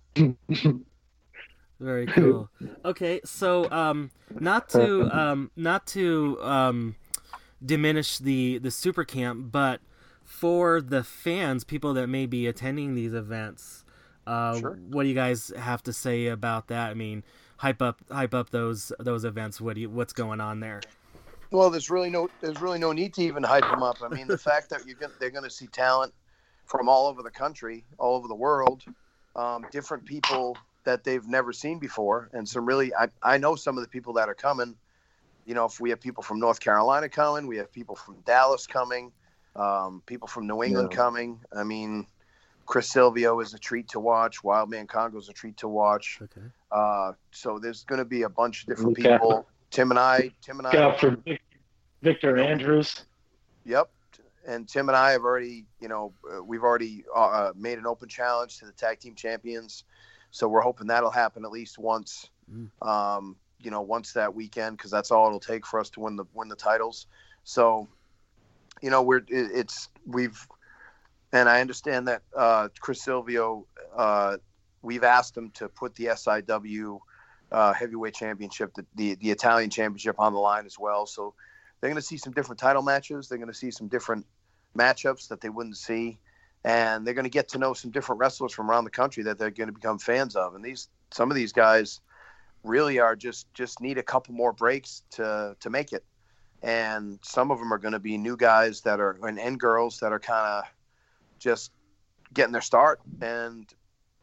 [SPEAKER 1] Very cool. Okay, so um, not to um, not to um, diminish the the super camp, but for the fans, people that may be attending these events, uh,
[SPEAKER 3] Sure.
[SPEAKER 1] what do you guys have to say about that? I mean, hype up hype up those those events. What do you, what's going on there?
[SPEAKER 3] Well, there's really no there's really no need to even hype them up. I mean, the fact that you're gonna, they're going to see talent from all over the country, all over the world, um, different people that they've never seen before, and some really I, I know some of the people that are coming. You know, if we have people from North Carolina coming, we have people from Dallas coming, um, people from New England
[SPEAKER 2] Yeah.
[SPEAKER 3] coming. I mean, Chris Silvio is a treat to watch. Wildman Congo is a treat to watch.
[SPEAKER 1] Okay.
[SPEAKER 3] Uh, so there's going to be a bunch of different
[SPEAKER 2] Look out.
[SPEAKER 3] people. Tim and I, Tim and
[SPEAKER 2] Look
[SPEAKER 3] I,
[SPEAKER 2] out for Vic- Victor Andrews.
[SPEAKER 3] yep. And Tim and I have already, you know, uh, we've already uh, made an open challenge to the tag team champions. So we're hoping that'll happen at least once,
[SPEAKER 1] Mm.
[SPEAKER 3] um, you know, once that weekend, because that's all it'll take for us to win the win the titles. So, you know, we're it, it's we've, and I understand that uh, Chris Silvio, uh, we've asked him to put the S I W uh, heavyweight championship, the, the the Italian championship on the line as well. So they're going to see some different title matches. They're going to see some different matchups that they wouldn't see. And they're going to get to know some different wrestlers from around the country that they're going to become fans of. And these, some of these guys really are just, just need a couple more breaks to, to make it. And some of them are going to be new guys that are, and, and girls that are kind of just getting their start. And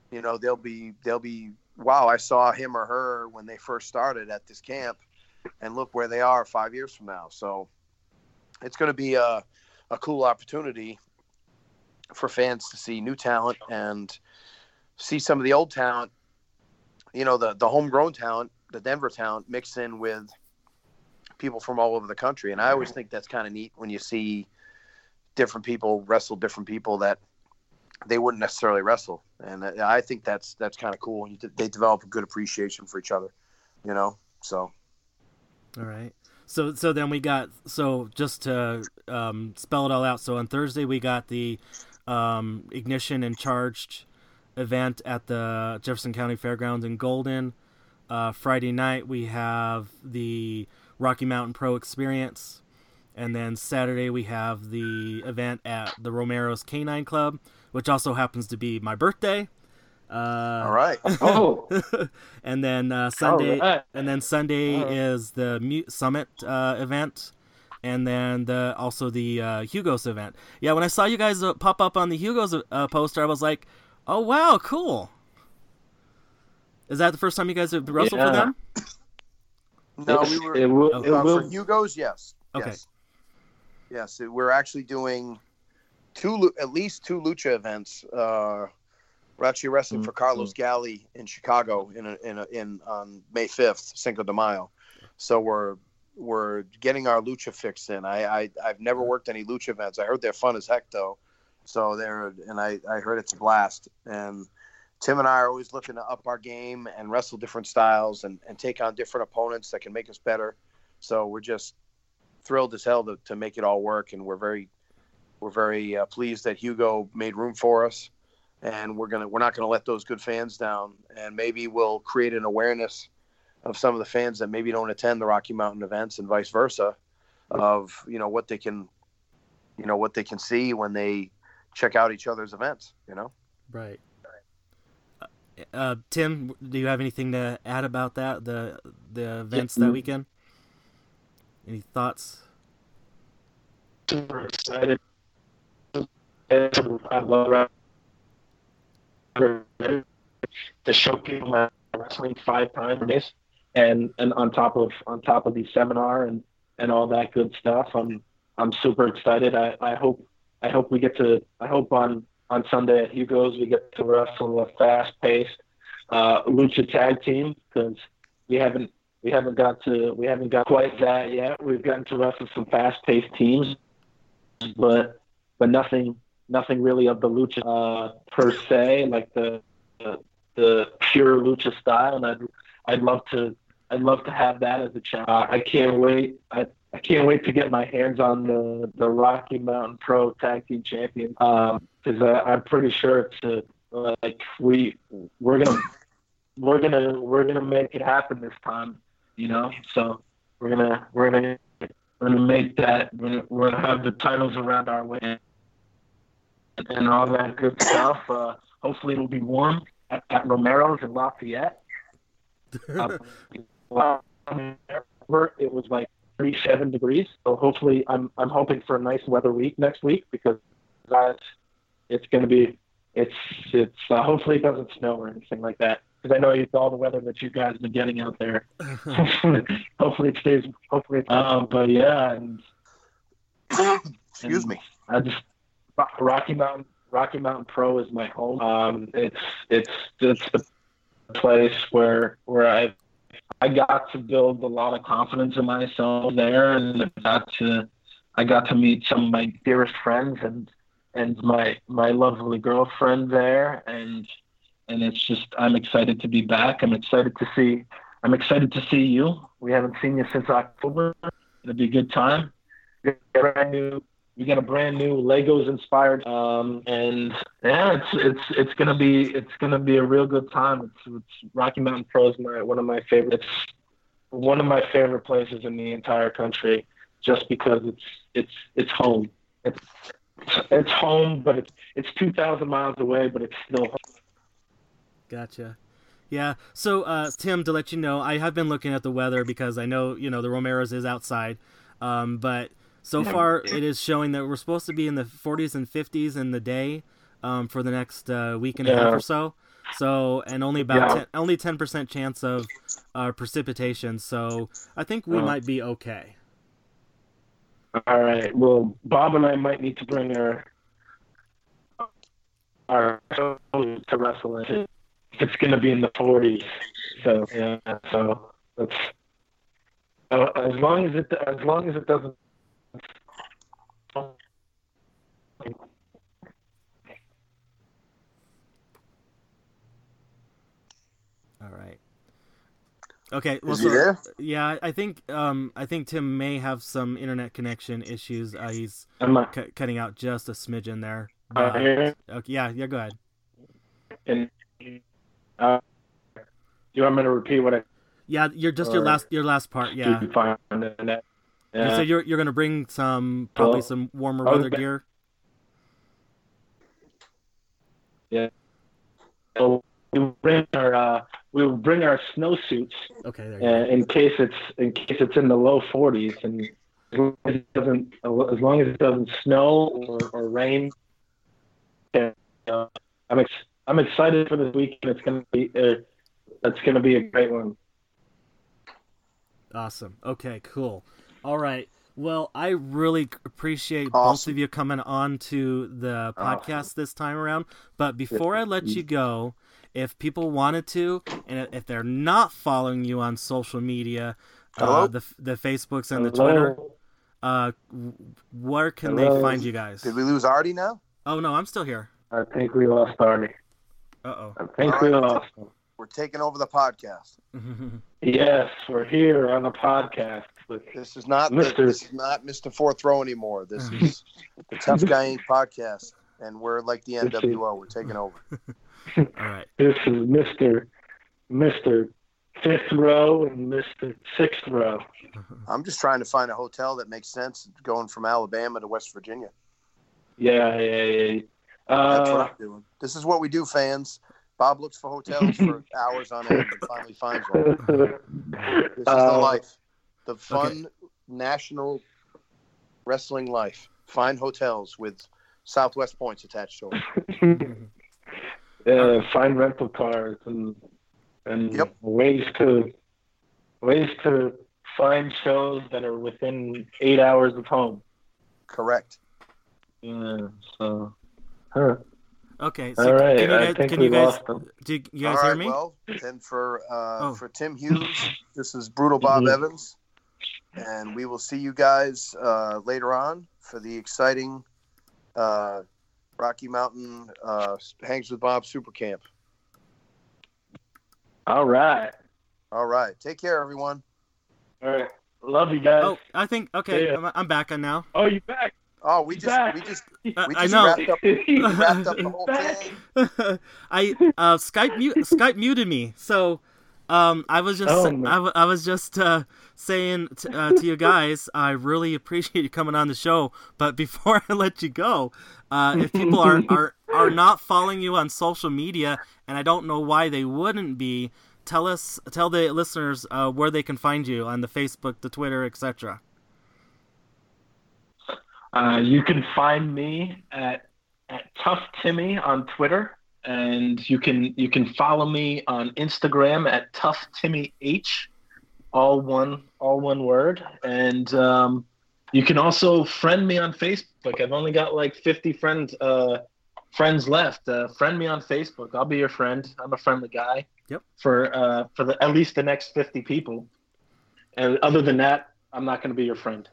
[SPEAKER 3] you know, they'll be they'll be wow, I saw him or her when they first started at this camp, and look where they are five years from now. So it's going to be a a cool opportunity for fans to see new talent and see some of the old talent, you know, the the homegrown talent, the Denver talent mixed in with people from all over the country. And I always think that's kind of neat when you see different people wrestle different people that they wouldn't necessarily wrestle. And I think that's, that's kind of cool. When you, they develop a good appreciation for each other, you know? So.
[SPEAKER 1] All right. So, so then we got, so just to um, spell it all out. So on Thursday we got the um, Ignition and Charged event at the Jefferson County Fairgrounds in Golden. Uh, Friday night we have the Rocky Mountain Pro Experience, and then Saturday we have the event at the Romero's Canine Club, which also happens to be my birthday. Uh,
[SPEAKER 3] All right.
[SPEAKER 2] Oh,
[SPEAKER 1] and then uh, Sunday,
[SPEAKER 2] right.
[SPEAKER 1] and then Sunday
[SPEAKER 2] Uh-huh.
[SPEAKER 1] is the Mute Summit uh, event, and then the also the uh, Hugo's event. Yeah, when I saw you guys uh, pop up on the Hugo's uh, poster, I was like, "Oh wow, cool!" Is that the first time you guys have wrestled
[SPEAKER 2] Yeah.
[SPEAKER 1] for them?
[SPEAKER 3] No,
[SPEAKER 2] It's-
[SPEAKER 3] we were
[SPEAKER 2] it will,
[SPEAKER 1] Oh.
[SPEAKER 2] it
[SPEAKER 3] uh,
[SPEAKER 2] will,
[SPEAKER 3] for Hugo's. Yes.
[SPEAKER 1] Okay.
[SPEAKER 3] Yes. Yes. We're actually doing two, lu- at least two lucha events. Uh, we're actually wrestling for Carlos Galli in Chicago in a, in a, in on May fifth, Cinco de Mayo. So we're we're getting our lucha fix in. I, I I've never worked any lucha events. I heard they're fun as heck though. So they're and I I heard it's a blast. And Tim and I are always looking to up our game and wrestle different styles and, and take on different opponents that can make us better. So we're just thrilled as hell to, to make it all work. And we're very, we're very uh, pleased that Hugo made room for us, and we're going to, we're not going to let those good fans down. And maybe we'll create an awareness of some of the fans that maybe don't attend the Rocky Mountain events and vice versa, of, you know, what they can, you know, what they can see when they check out each other's events, you know?
[SPEAKER 1] Right. Uh, Tim, do you have anything to add about that, the the events that weekend? Any thoughts?
[SPEAKER 2] super excited. I love wrestling. To show people my wrestling five times a day, and and on top of on top of the seminar and, and all that good stuff. I'm I'm super excited. I, I hope I hope we get to I hope on, on Sunday at Hugo's we get to wrestle a fast paced uh, lucha tag team, because we haven't we haven't got to we haven't got quite that yet. We've gotten to wrestle some fast paced teams, but but nothing nothing really of the lucha uh, per se, like the, the the pure lucha style. And I'd I'd love to I'd love to have that as a challenge. Uh, I can't wait. I I can't wait to get my hands on the, the Rocky Mountain Pro Tag Team Champion, because um, I'm pretty sure it's a, like we we're gonna we're gonna we're gonna make it happen this time, you know. So we're gonna we're gonna we're gonna make that. We're gonna, we're gonna have the titles around our waist and all that good stuff. Uh, hopefully, it'll be warm at, at Romero's in Lafayette. Um, it was like thirty-seven degrees, so hopefully I'm I'm hoping for a nice weather week next week, because that's it's going to be it's it's uh, hopefully it doesn't snow or anything like that, because I know it's all the weather that you guys have been getting out there. Hopefully it stays. Hopefully, um, but yeah, and
[SPEAKER 3] excuse
[SPEAKER 2] and
[SPEAKER 3] me.
[SPEAKER 2] I just Rocky Mountain Rocky Mountain Pro is my home. Um, it's it's it's the place where where I I got to build a lot of confidence in myself there, and I got to I got to meet some of my dearest friends and and my my lovely girlfriend there, and and it's just I'm excited to be back. I'm excited to see I'm excited to see you. We haven't seen you since October. It'll be a good time. We got a brand new we got a brand new Legos inspired, um, and yeah, it's it's it's gonna be it's gonna be a real good time. It's, it's Rocky Mountain Pro is my one of my favorites, one of my favorite places in the entire country, just because it's it's it's home. It's it's home, but it's it's two thousand miles away, but it's still home.
[SPEAKER 1] Gotcha. Yeah. So, uh, Tim, to let you know, I have been looking at the weather, because I know, you know, the Romero's is outside, um, but so far it is showing that we're supposed to be in the forties and fifties in the day um, for the next uh, week and a half
[SPEAKER 2] Yeah.
[SPEAKER 1] or so. So and only about
[SPEAKER 2] Yeah.
[SPEAKER 1] ten, only ten percent chance of uh, precipitation. So I think we
[SPEAKER 2] Oh.
[SPEAKER 1] might be okay.
[SPEAKER 2] All right. Well, Bob and I might need to bring our our to wrestle in. It's going to be in the forties. So yeah. So that's uh, as long as it as long as it doesn't.
[SPEAKER 1] All right. Okay. Well,
[SPEAKER 3] Is
[SPEAKER 1] so,
[SPEAKER 3] he there?
[SPEAKER 1] Yeah, I think um, I think Tim may have some internet connection issues. Uh, he's
[SPEAKER 2] I'm uh,
[SPEAKER 1] cu- cutting out just a smidgen there.
[SPEAKER 2] uh,
[SPEAKER 1] But,
[SPEAKER 2] here.
[SPEAKER 1] okay, yeah, yeah. Go ahead.
[SPEAKER 2] And uh, do you want me to repeat what I?
[SPEAKER 1] Yeah, you're just your
[SPEAKER 2] Or-
[SPEAKER 1] last your last part. Yeah.
[SPEAKER 2] You can find on the internet.
[SPEAKER 1] You
[SPEAKER 2] Yeah.
[SPEAKER 1] said you're you're gonna bring some probably
[SPEAKER 2] Well,
[SPEAKER 1] some warmer
[SPEAKER 2] I was
[SPEAKER 1] weather
[SPEAKER 2] ba-
[SPEAKER 1] gear.
[SPEAKER 2] So we'll bring our uh, we'll bring our snowsuits
[SPEAKER 1] Okay, there you
[SPEAKER 2] uh,
[SPEAKER 1] go.
[SPEAKER 2] in case it's in case it's in the low forties, and as long as it doesn't as long as it doesn't snow or, or rain. Yeah, uh, I'm ex- I'm excited for this weekend. It's gonna be uh, it's gonna be a great one.
[SPEAKER 1] Awesome. Okay, cool. All right. Well, I really appreciate both
[SPEAKER 3] Awesome.
[SPEAKER 1] of you coming on to the podcast
[SPEAKER 3] Awesome.
[SPEAKER 1] this time around. But before I let you go, if people wanted to, and if they're not following you on social media, uh,
[SPEAKER 3] Hello?
[SPEAKER 1] the the Facebooks and the
[SPEAKER 2] Hello?
[SPEAKER 1] Twitter, uh, where can
[SPEAKER 2] Hello?
[SPEAKER 1] they find you guys?
[SPEAKER 3] Did we lose Artie now?
[SPEAKER 1] Oh no, I'm still here.
[SPEAKER 2] I think we lost Artie.
[SPEAKER 1] Uh oh.
[SPEAKER 2] I think
[SPEAKER 3] All
[SPEAKER 2] we
[SPEAKER 3] right.
[SPEAKER 2] lost him.
[SPEAKER 3] We're taking over the podcast.
[SPEAKER 2] Yes, we're here on the podcast with
[SPEAKER 3] This is not the,
[SPEAKER 2] Mister
[SPEAKER 3] this is not Mister Fourth Row anymore. This is the Tough Guy Incorporated podcast, and we're like the N W O. We're taking over.
[SPEAKER 1] All right.
[SPEAKER 2] This is Mister Mister Fifth Row and Mister Sixth Row.
[SPEAKER 3] I'm just trying to find a hotel that makes sense going from Alabama to West Virginia.
[SPEAKER 2] Yeah, yeah, yeah.
[SPEAKER 3] That's what
[SPEAKER 2] Uh,
[SPEAKER 3] I'm doing. This is what we do, fans. Bob looks for hotels for hours on end and finally finds one. This is the
[SPEAKER 2] Uh,
[SPEAKER 3] life. The fun national wrestling life. Find hotels with Southwest points attached to them.
[SPEAKER 2] yeah, find rental cars and and
[SPEAKER 3] Yep.
[SPEAKER 2] ways to ways to find shows that are within eight hours of home.
[SPEAKER 3] Correct.
[SPEAKER 2] Yeah, so. Huh.
[SPEAKER 1] Okay. So
[SPEAKER 2] All right,
[SPEAKER 1] can you
[SPEAKER 2] I
[SPEAKER 1] guys,
[SPEAKER 2] think
[SPEAKER 1] can
[SPEAKER 2] we
[SPEAKER 1] you guys,
[SPEAKER 2] lost them.
[SPEAKER 1] do you, you
[SPEAKER 3] All
[SPEAKER 1] guys
[SPEAKER 3] right,
[SPEAKER 1] hear me?
[SPEAKER 3] well, then for uh,
[SPEAKER 1] Oh.
[SPEAKER 3] for Tim Hughes, this is Brutal Bob
[SPEAKER 2] Mhm.
[SPEAKER 3] Evans, and we will see you guys uh, later on for the exciting uh, Rocky Mountain uh, Hangs with Bob Super Camp.
[SPEAKER 2] All right.
[SPEAKER 3] All right, take care, everyone.
[SPEAKER 2] All right. Love you guys.
[SPEAKER 1] Oh, I think okay.
[SPEAKER 2] Yeah.
[SPEAKER 1] I'm, I'm back on now.
[SPEAKER 2] Oh, you back?
[SPEAKER 3] Oh, we just
[SPEAKER 2] Back.
[SPEAKER 3] we just
[SPEAKER 1] Uh,
[SPEAKER 3] we
[SPEAKER 1] I
[SPEAKER 3] just
[SPEAKER 1] know.
[SPEAKER 3] wrapped up we wrapped up the whole
[SPEAKER 2] Back.
[SPEAKER 3] thing.
[SPEAKER 1] I uh, Skype mute, Skype muted me, so um, I was just
[SPEAKER 2] Oh,
[SPEAKER 1] I,
[SPEAKER 2] no.
[SPEAKER 1] w- I was just uh, saying t- uh, to you guys, I really appreciate you coming on the show. But before I let you go, uh, if people are, are are not following you on social media, and I don't know why they wouldn't be, tell us, tell the listeners uh, where they can find you on the Facebook, the Twitter, et cetera.
[SPEAKER 2] Uh, you can find me at at Tough Timmy on Twitter, and you can you can follow me on Instagram at Tough Timmy H, all one all one word. And um, you can also friend me on Facebook. I've only got like fifty friends uh, friends left. Uh, friend me on Facebook. I'll be your friend. I'm a friendly guy.
[SPEAKER 1] Yep.
[SPEAKER 2] For uh, for the, at least the next fifty people. And other than that, I'm not going to be your friend.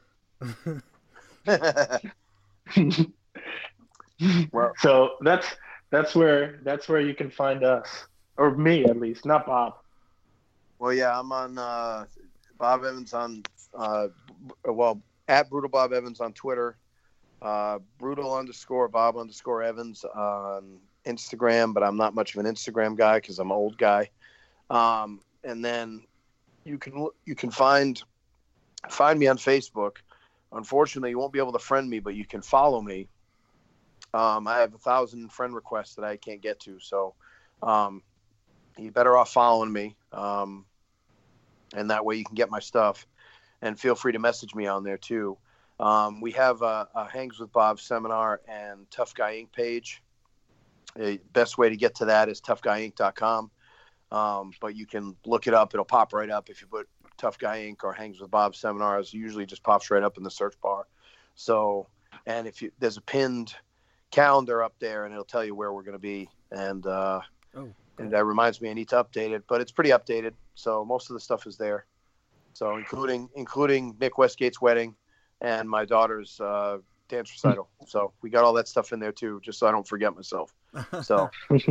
[SPEAKER 3] Well,
[SPEAKER 2] So that's that's where that's where you can find us, or me at least, not Bob.
[SPEAKER 3] well, yeah, I'm on uh, Bob Evans on uh, well at Brutal Bob Evans on Twitter, uh, Brutal underscore Bob underscore Evans on Instagram, but I'm not much of an Instagram guy because I'm an old guy. Um, and then you can you can find find me on Facebook. Unfortunately, you won't be able to friend me, but you can follow me. Um, I have a thousand friend requests that I can't get to, so um, you're better off following me, um, and that way you can get my stuff. And feel free to message me on there too. Um, we have a, a Hangs with Bob seminar and Tough Guy Incorporated page. the best way to get to that is tough guy inc dot com. Um, but you can look it up. It'll pop right up if you put Tough Guy Incorporated or Hangs with Bob Seminars. It usually just pops right up in the search bar. So, and if you, there's a pinned calendar up there, and it'll tell you where we're going to be. And, uh, oh, and that reminds me, I need to update it, but it's pretty updated. So most of the stuff is there. So including, including Nick Westgate's wedding and my daughter's, uh, dance recital. So we got all that stuff in there too, just so I don't forget myself. So.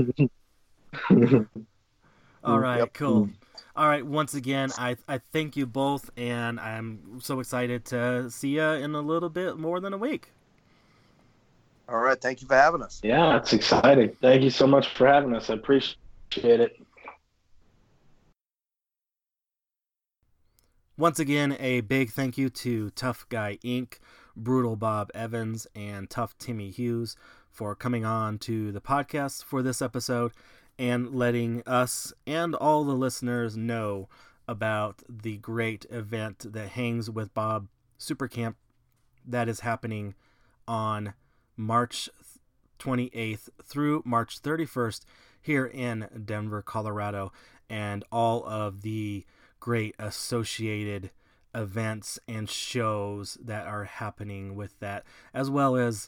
[SPEAKER 1] All right,
[SPEAKER 3] yep.
[SPEAKER 1] Cool. All right, once again, I I thank you both, and I'm so excited to see you in a little bit more than a week.
[SPEAKER 3] All right, thank you for having us.
[SPEAKER 2] Yeah, it's exciting. Thank you so much for having us. I appreciate it.
[SPEAKER 1] Once again, a big thank you to Tough Guy Incorporated, Brutal Bob Evans, and Tough Timmy Hughes for coming on to the podcast for this episode and letting us and all the listeners know about the great event that Hangs with Bob Super Camp that is happening on March twenty-eighth through March thirty-first here in Denver, Colorado, and all of the great associated events and shows that are happening with that, as well as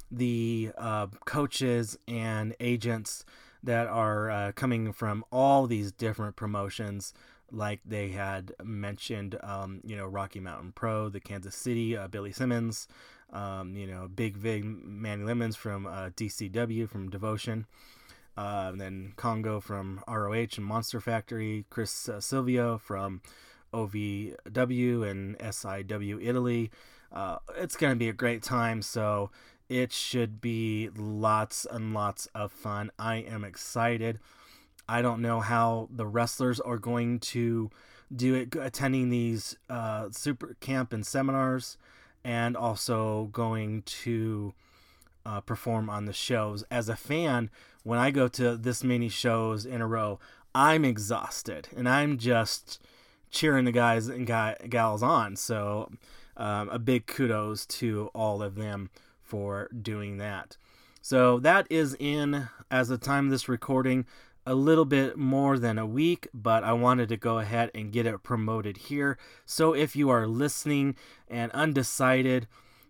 [SPEAKER 1] the uh, coaches and agents that are uh, coming from all these different promotions, like they had mentioned, um, you know, Rocky Mountain Pro, the Kansas City, uh, Billy Simmons, um, you know, Big Vig, Manny Lemons from uh, D C W, from Devotion, uh, and then Congo from R O H and Monster Factory, Chris uh, Silvio from O V W and S I W Italy. Uh, it's going to be a great time, so it should be lots and lots of fun. I am excited. I don't know how the wrestlers are going to do it, attending these uh, super camp and seminars, and also going to uh, perform on the shows. As a fan, when I go to this many shows in a row, I'm exhausted, and I'm just cheering the guys and guy, gals on. So um, a big kudos to all of them for doing that. So that is in, as the time of this recording, a little bit more than a week, but I wanted to go ahead and get it promoted here. So if you are listening and undecided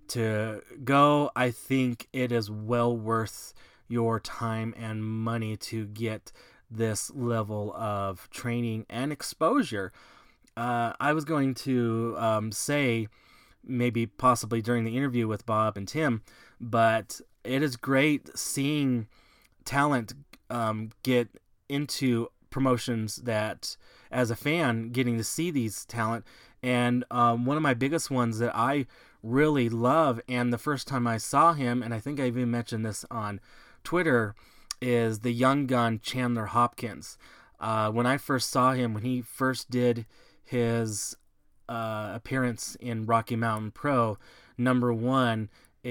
[SPEAKER 1] to go, I think it is well worth your time and money to get this level of training and exposure. Uh, I was going to um, say, maybe possibly during the interview with Bob and Tim, but it is great seeing talent um, get into promotions that, as a fan, getting to see these talent. And um, one of my biggest ones that I really love, and the first time I saw him, and I think I even mentioned this on Twitter, is the young gun Chandler Hopkins. Uh, when I first saw him, when he first did his uh, appearance in Rocky Mountain Pro, number one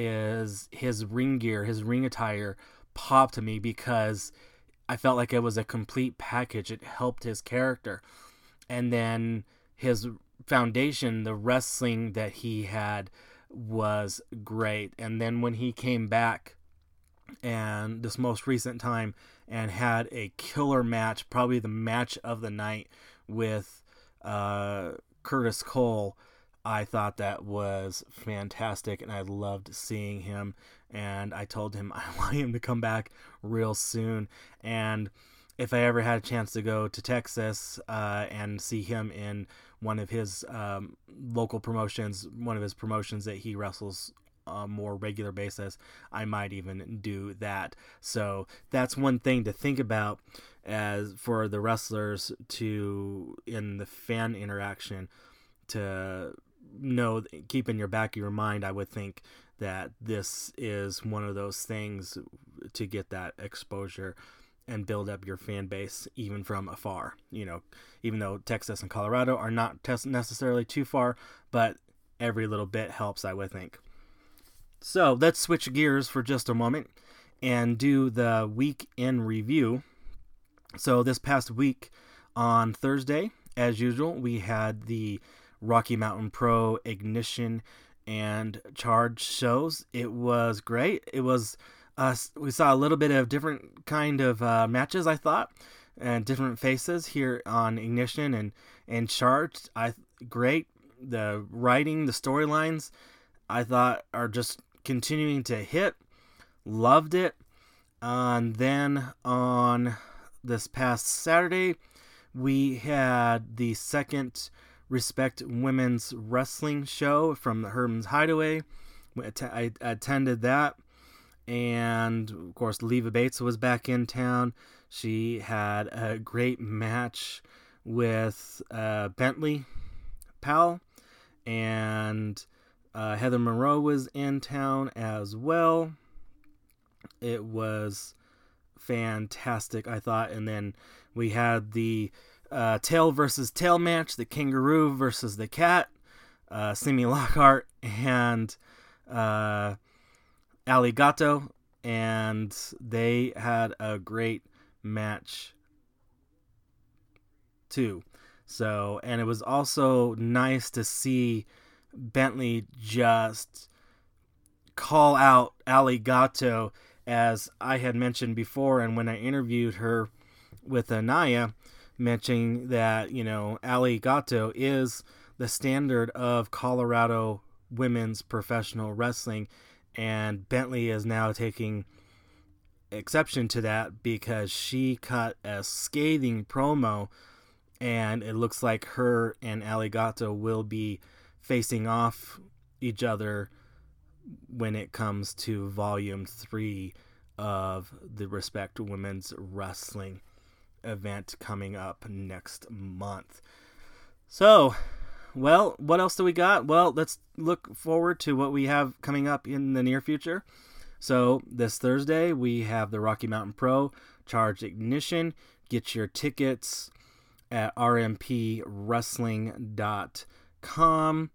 [SPEAKER 1] is his ring gear, his ring attire popped to me because I felt like it was a complete package. It helped his character. And then his foundation, the wrestling that he had, was great. And then when he came back, and this most recent time, and had a killer match, probably the match of the night, with uh, Curtis Cole, I thought that was fantastic, and I loved seeing him, and I told him I want him to come back real soon. And if I ever had a chance to go to Texas uh, and see him in one of his um, local promotions, one of his promotions that he wrestles on a more regular basis, I might even do that. So that's one thing to think about as for the wrestlers to, in the fan interaction, to know, keep in your back of your mind, I would think that this is one of those things to get that exposure and build up your fan base even from afar. You know, even though Texas and Colorado are not necessarily too far, but every little bit helps, I would think. So let's switch gears for just a moment and do the week in review. So this past week on Thursday, as usual, we had the Rocky Mountain Pro, Ignition, and Charge shows. It was great. It was Uh, we saw a little bit of different kind of uh, matches, I thought, and different faces here on Ignition and and Charged. I great the writing, the storylines, I thought are just continuing to hit. Loved it. Uh, and then on this past Saturday, we had the second Respect Women's Wrestling show from the Herman's Hideaway. I attended that. And, of course, Leva Bates was back in town. She had a great match with uh, Bentley Powell. And uh, Heather Monroe was in town as well. It was fantastic, I thought. And then we had the uh, tail versus tail match, the kangaroo versus the cat, uh, Simi Lockhart and uh, Alligato, and they had a great match too. So, and it was also nice to see Bentley just call out Alligato, as I had mentioned before, and when I interviewed her with Anaya, mentioning that, you know, Alligato is the standard of Colorado women's professional wrestling, and Bentley is now taking exception to that because she cut a scathing promo, and it looks like her and Alligato will be facing off each other when it comes to volume three of the Respect Women's Wrestling event coming up next month. So, well, what else do we got? Well, let's look forward to what we have coming up in the near future. So, this Thursday, we have the Rocky Mountain Pro Charged Ignition. Get your tickets at r m p wrestling dot com.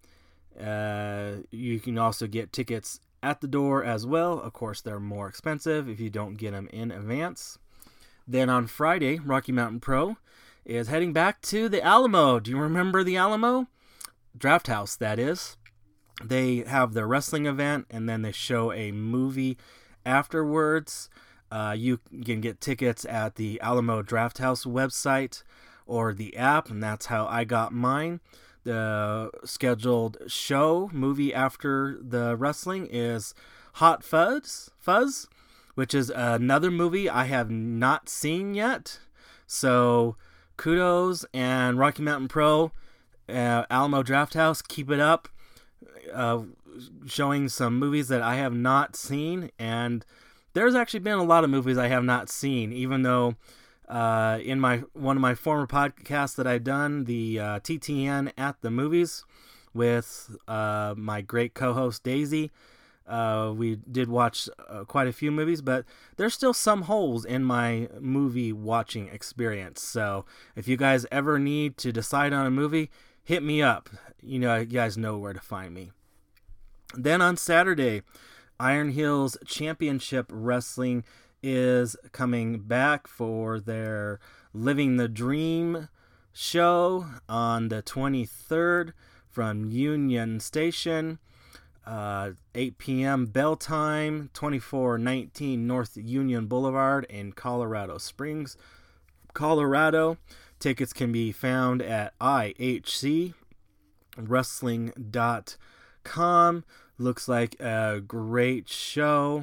[SPEAKER 1] Uh, you can also get tickets at the door as well. Of course, they're more expensive if you don't get them in advance. Then on Friday, Rocky Mountain Pro is heading back to the Alamo. Do you remember the Alamo? Draft House, that is. They have their wrestling event, and then they show a movie afterwards. Uh, you can get tickets at the Alamo Draft House website or the app, and that's how I got mine. The scheduled show, movie after the wrestling, is Hot Fuzz, Fuzz, which is another movie I have not seen yet. So kudos, and Rocky Mountain Pro, uh, Alamo Draft House, keep it up. Uh, showing some movies that I have not seen, and there's actually been a lot of movies I have not seen, even though uh, in my one of my former podcasts that I've done, the uh, T T N at the movies with uh, my great co-host Daisy, uh, we did watch uh, quite a few movies, but there's still some holes in my movie watching experience. So if you guys ever need to decide on a movie, hit me up. You know, you guys know where to find me. Then on Saturday, Iron Hills Championship Wrestling is coming back for their Living the Dream show on the twenty-third from Union Station. Uh, eight p.m. bell time, twenty-four nineteen North Union Boulevard in Colorado Springs, Colorado. Tickets can be found at i h c wrestling dot com. Looks like a great show.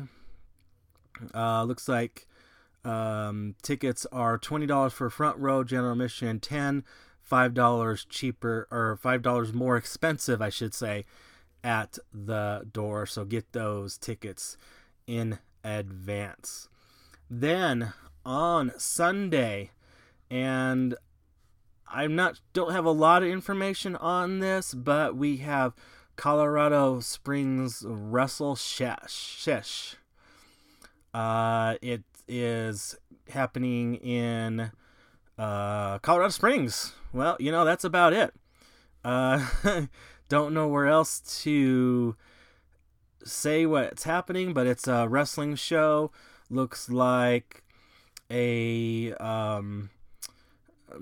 [SPEAKER 1] Uh, looks like um, tickets are twenty dollars for front row, general admission ten, five dollars cheaper, or five dollars more expensive, I should say, at the door. So get those tickets in advance. Then on Sunday, and I'm not don't have a lot of information on this, but we have Colorado Springs Wrestle Shesh. Uh, it is happening in uh, Colorado Springs. Well, you know, that's about it. Uh, don't know where else to say what's happening, but it's a wrestling show. Looks like a um,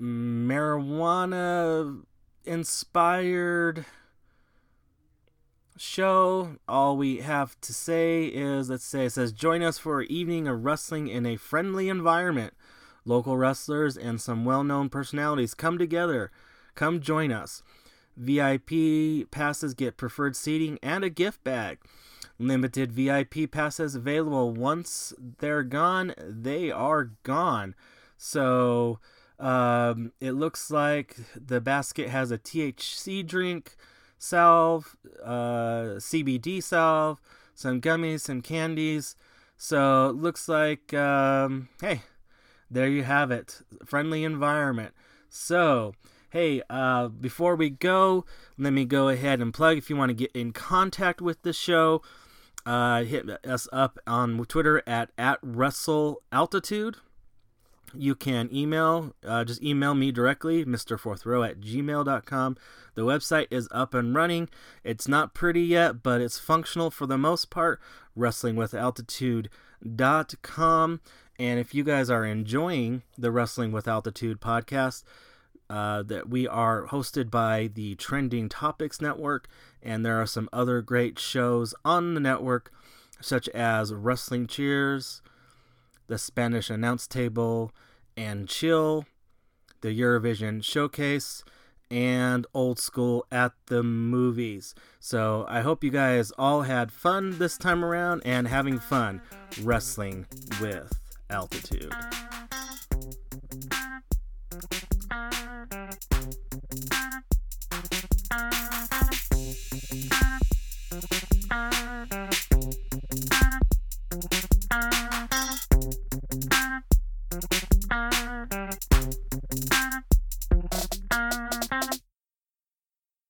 [SPEAKER 1] marijuana inspired show. All we have to say is, let's say, it says, join us for an evening of wrestling in a friendly environment. Local wrestlers and some well-known personalities come together. Come join us. V I P passes get preferred seating and a gift bag. Limited V I P passes available. Once they're gone, they are gone. So um, it looks like the basket has a T H C drink, salve, uh, C B D salve, some gummies, some candies. So it looks like, um, hey, there you have it. Friendly environment. So, hey, uh, before we go, let me go ahead and plug. If you want to get in contact with the show, uh, hit us up on Twitter at, at WrestleAltitude. You can email, uh, just email me directly, Mister Fourth Row at gmail dot com. The website is up and running. It's not pretty yet, but it's functional for the most part, wrestling with altitude dot com. And if you guys are enjoying the Wrestling with Altitude podcast, uh, that we are hosted by the Trending Topics Network, and there are some other great shows on the network, such as Wrestling Cheers, the Spanish Announce Table, and Chill, the Eurovision Showcase, and Old School at the Movies. So I hope you guys all had fun this time around and having fun wrestling with altitude.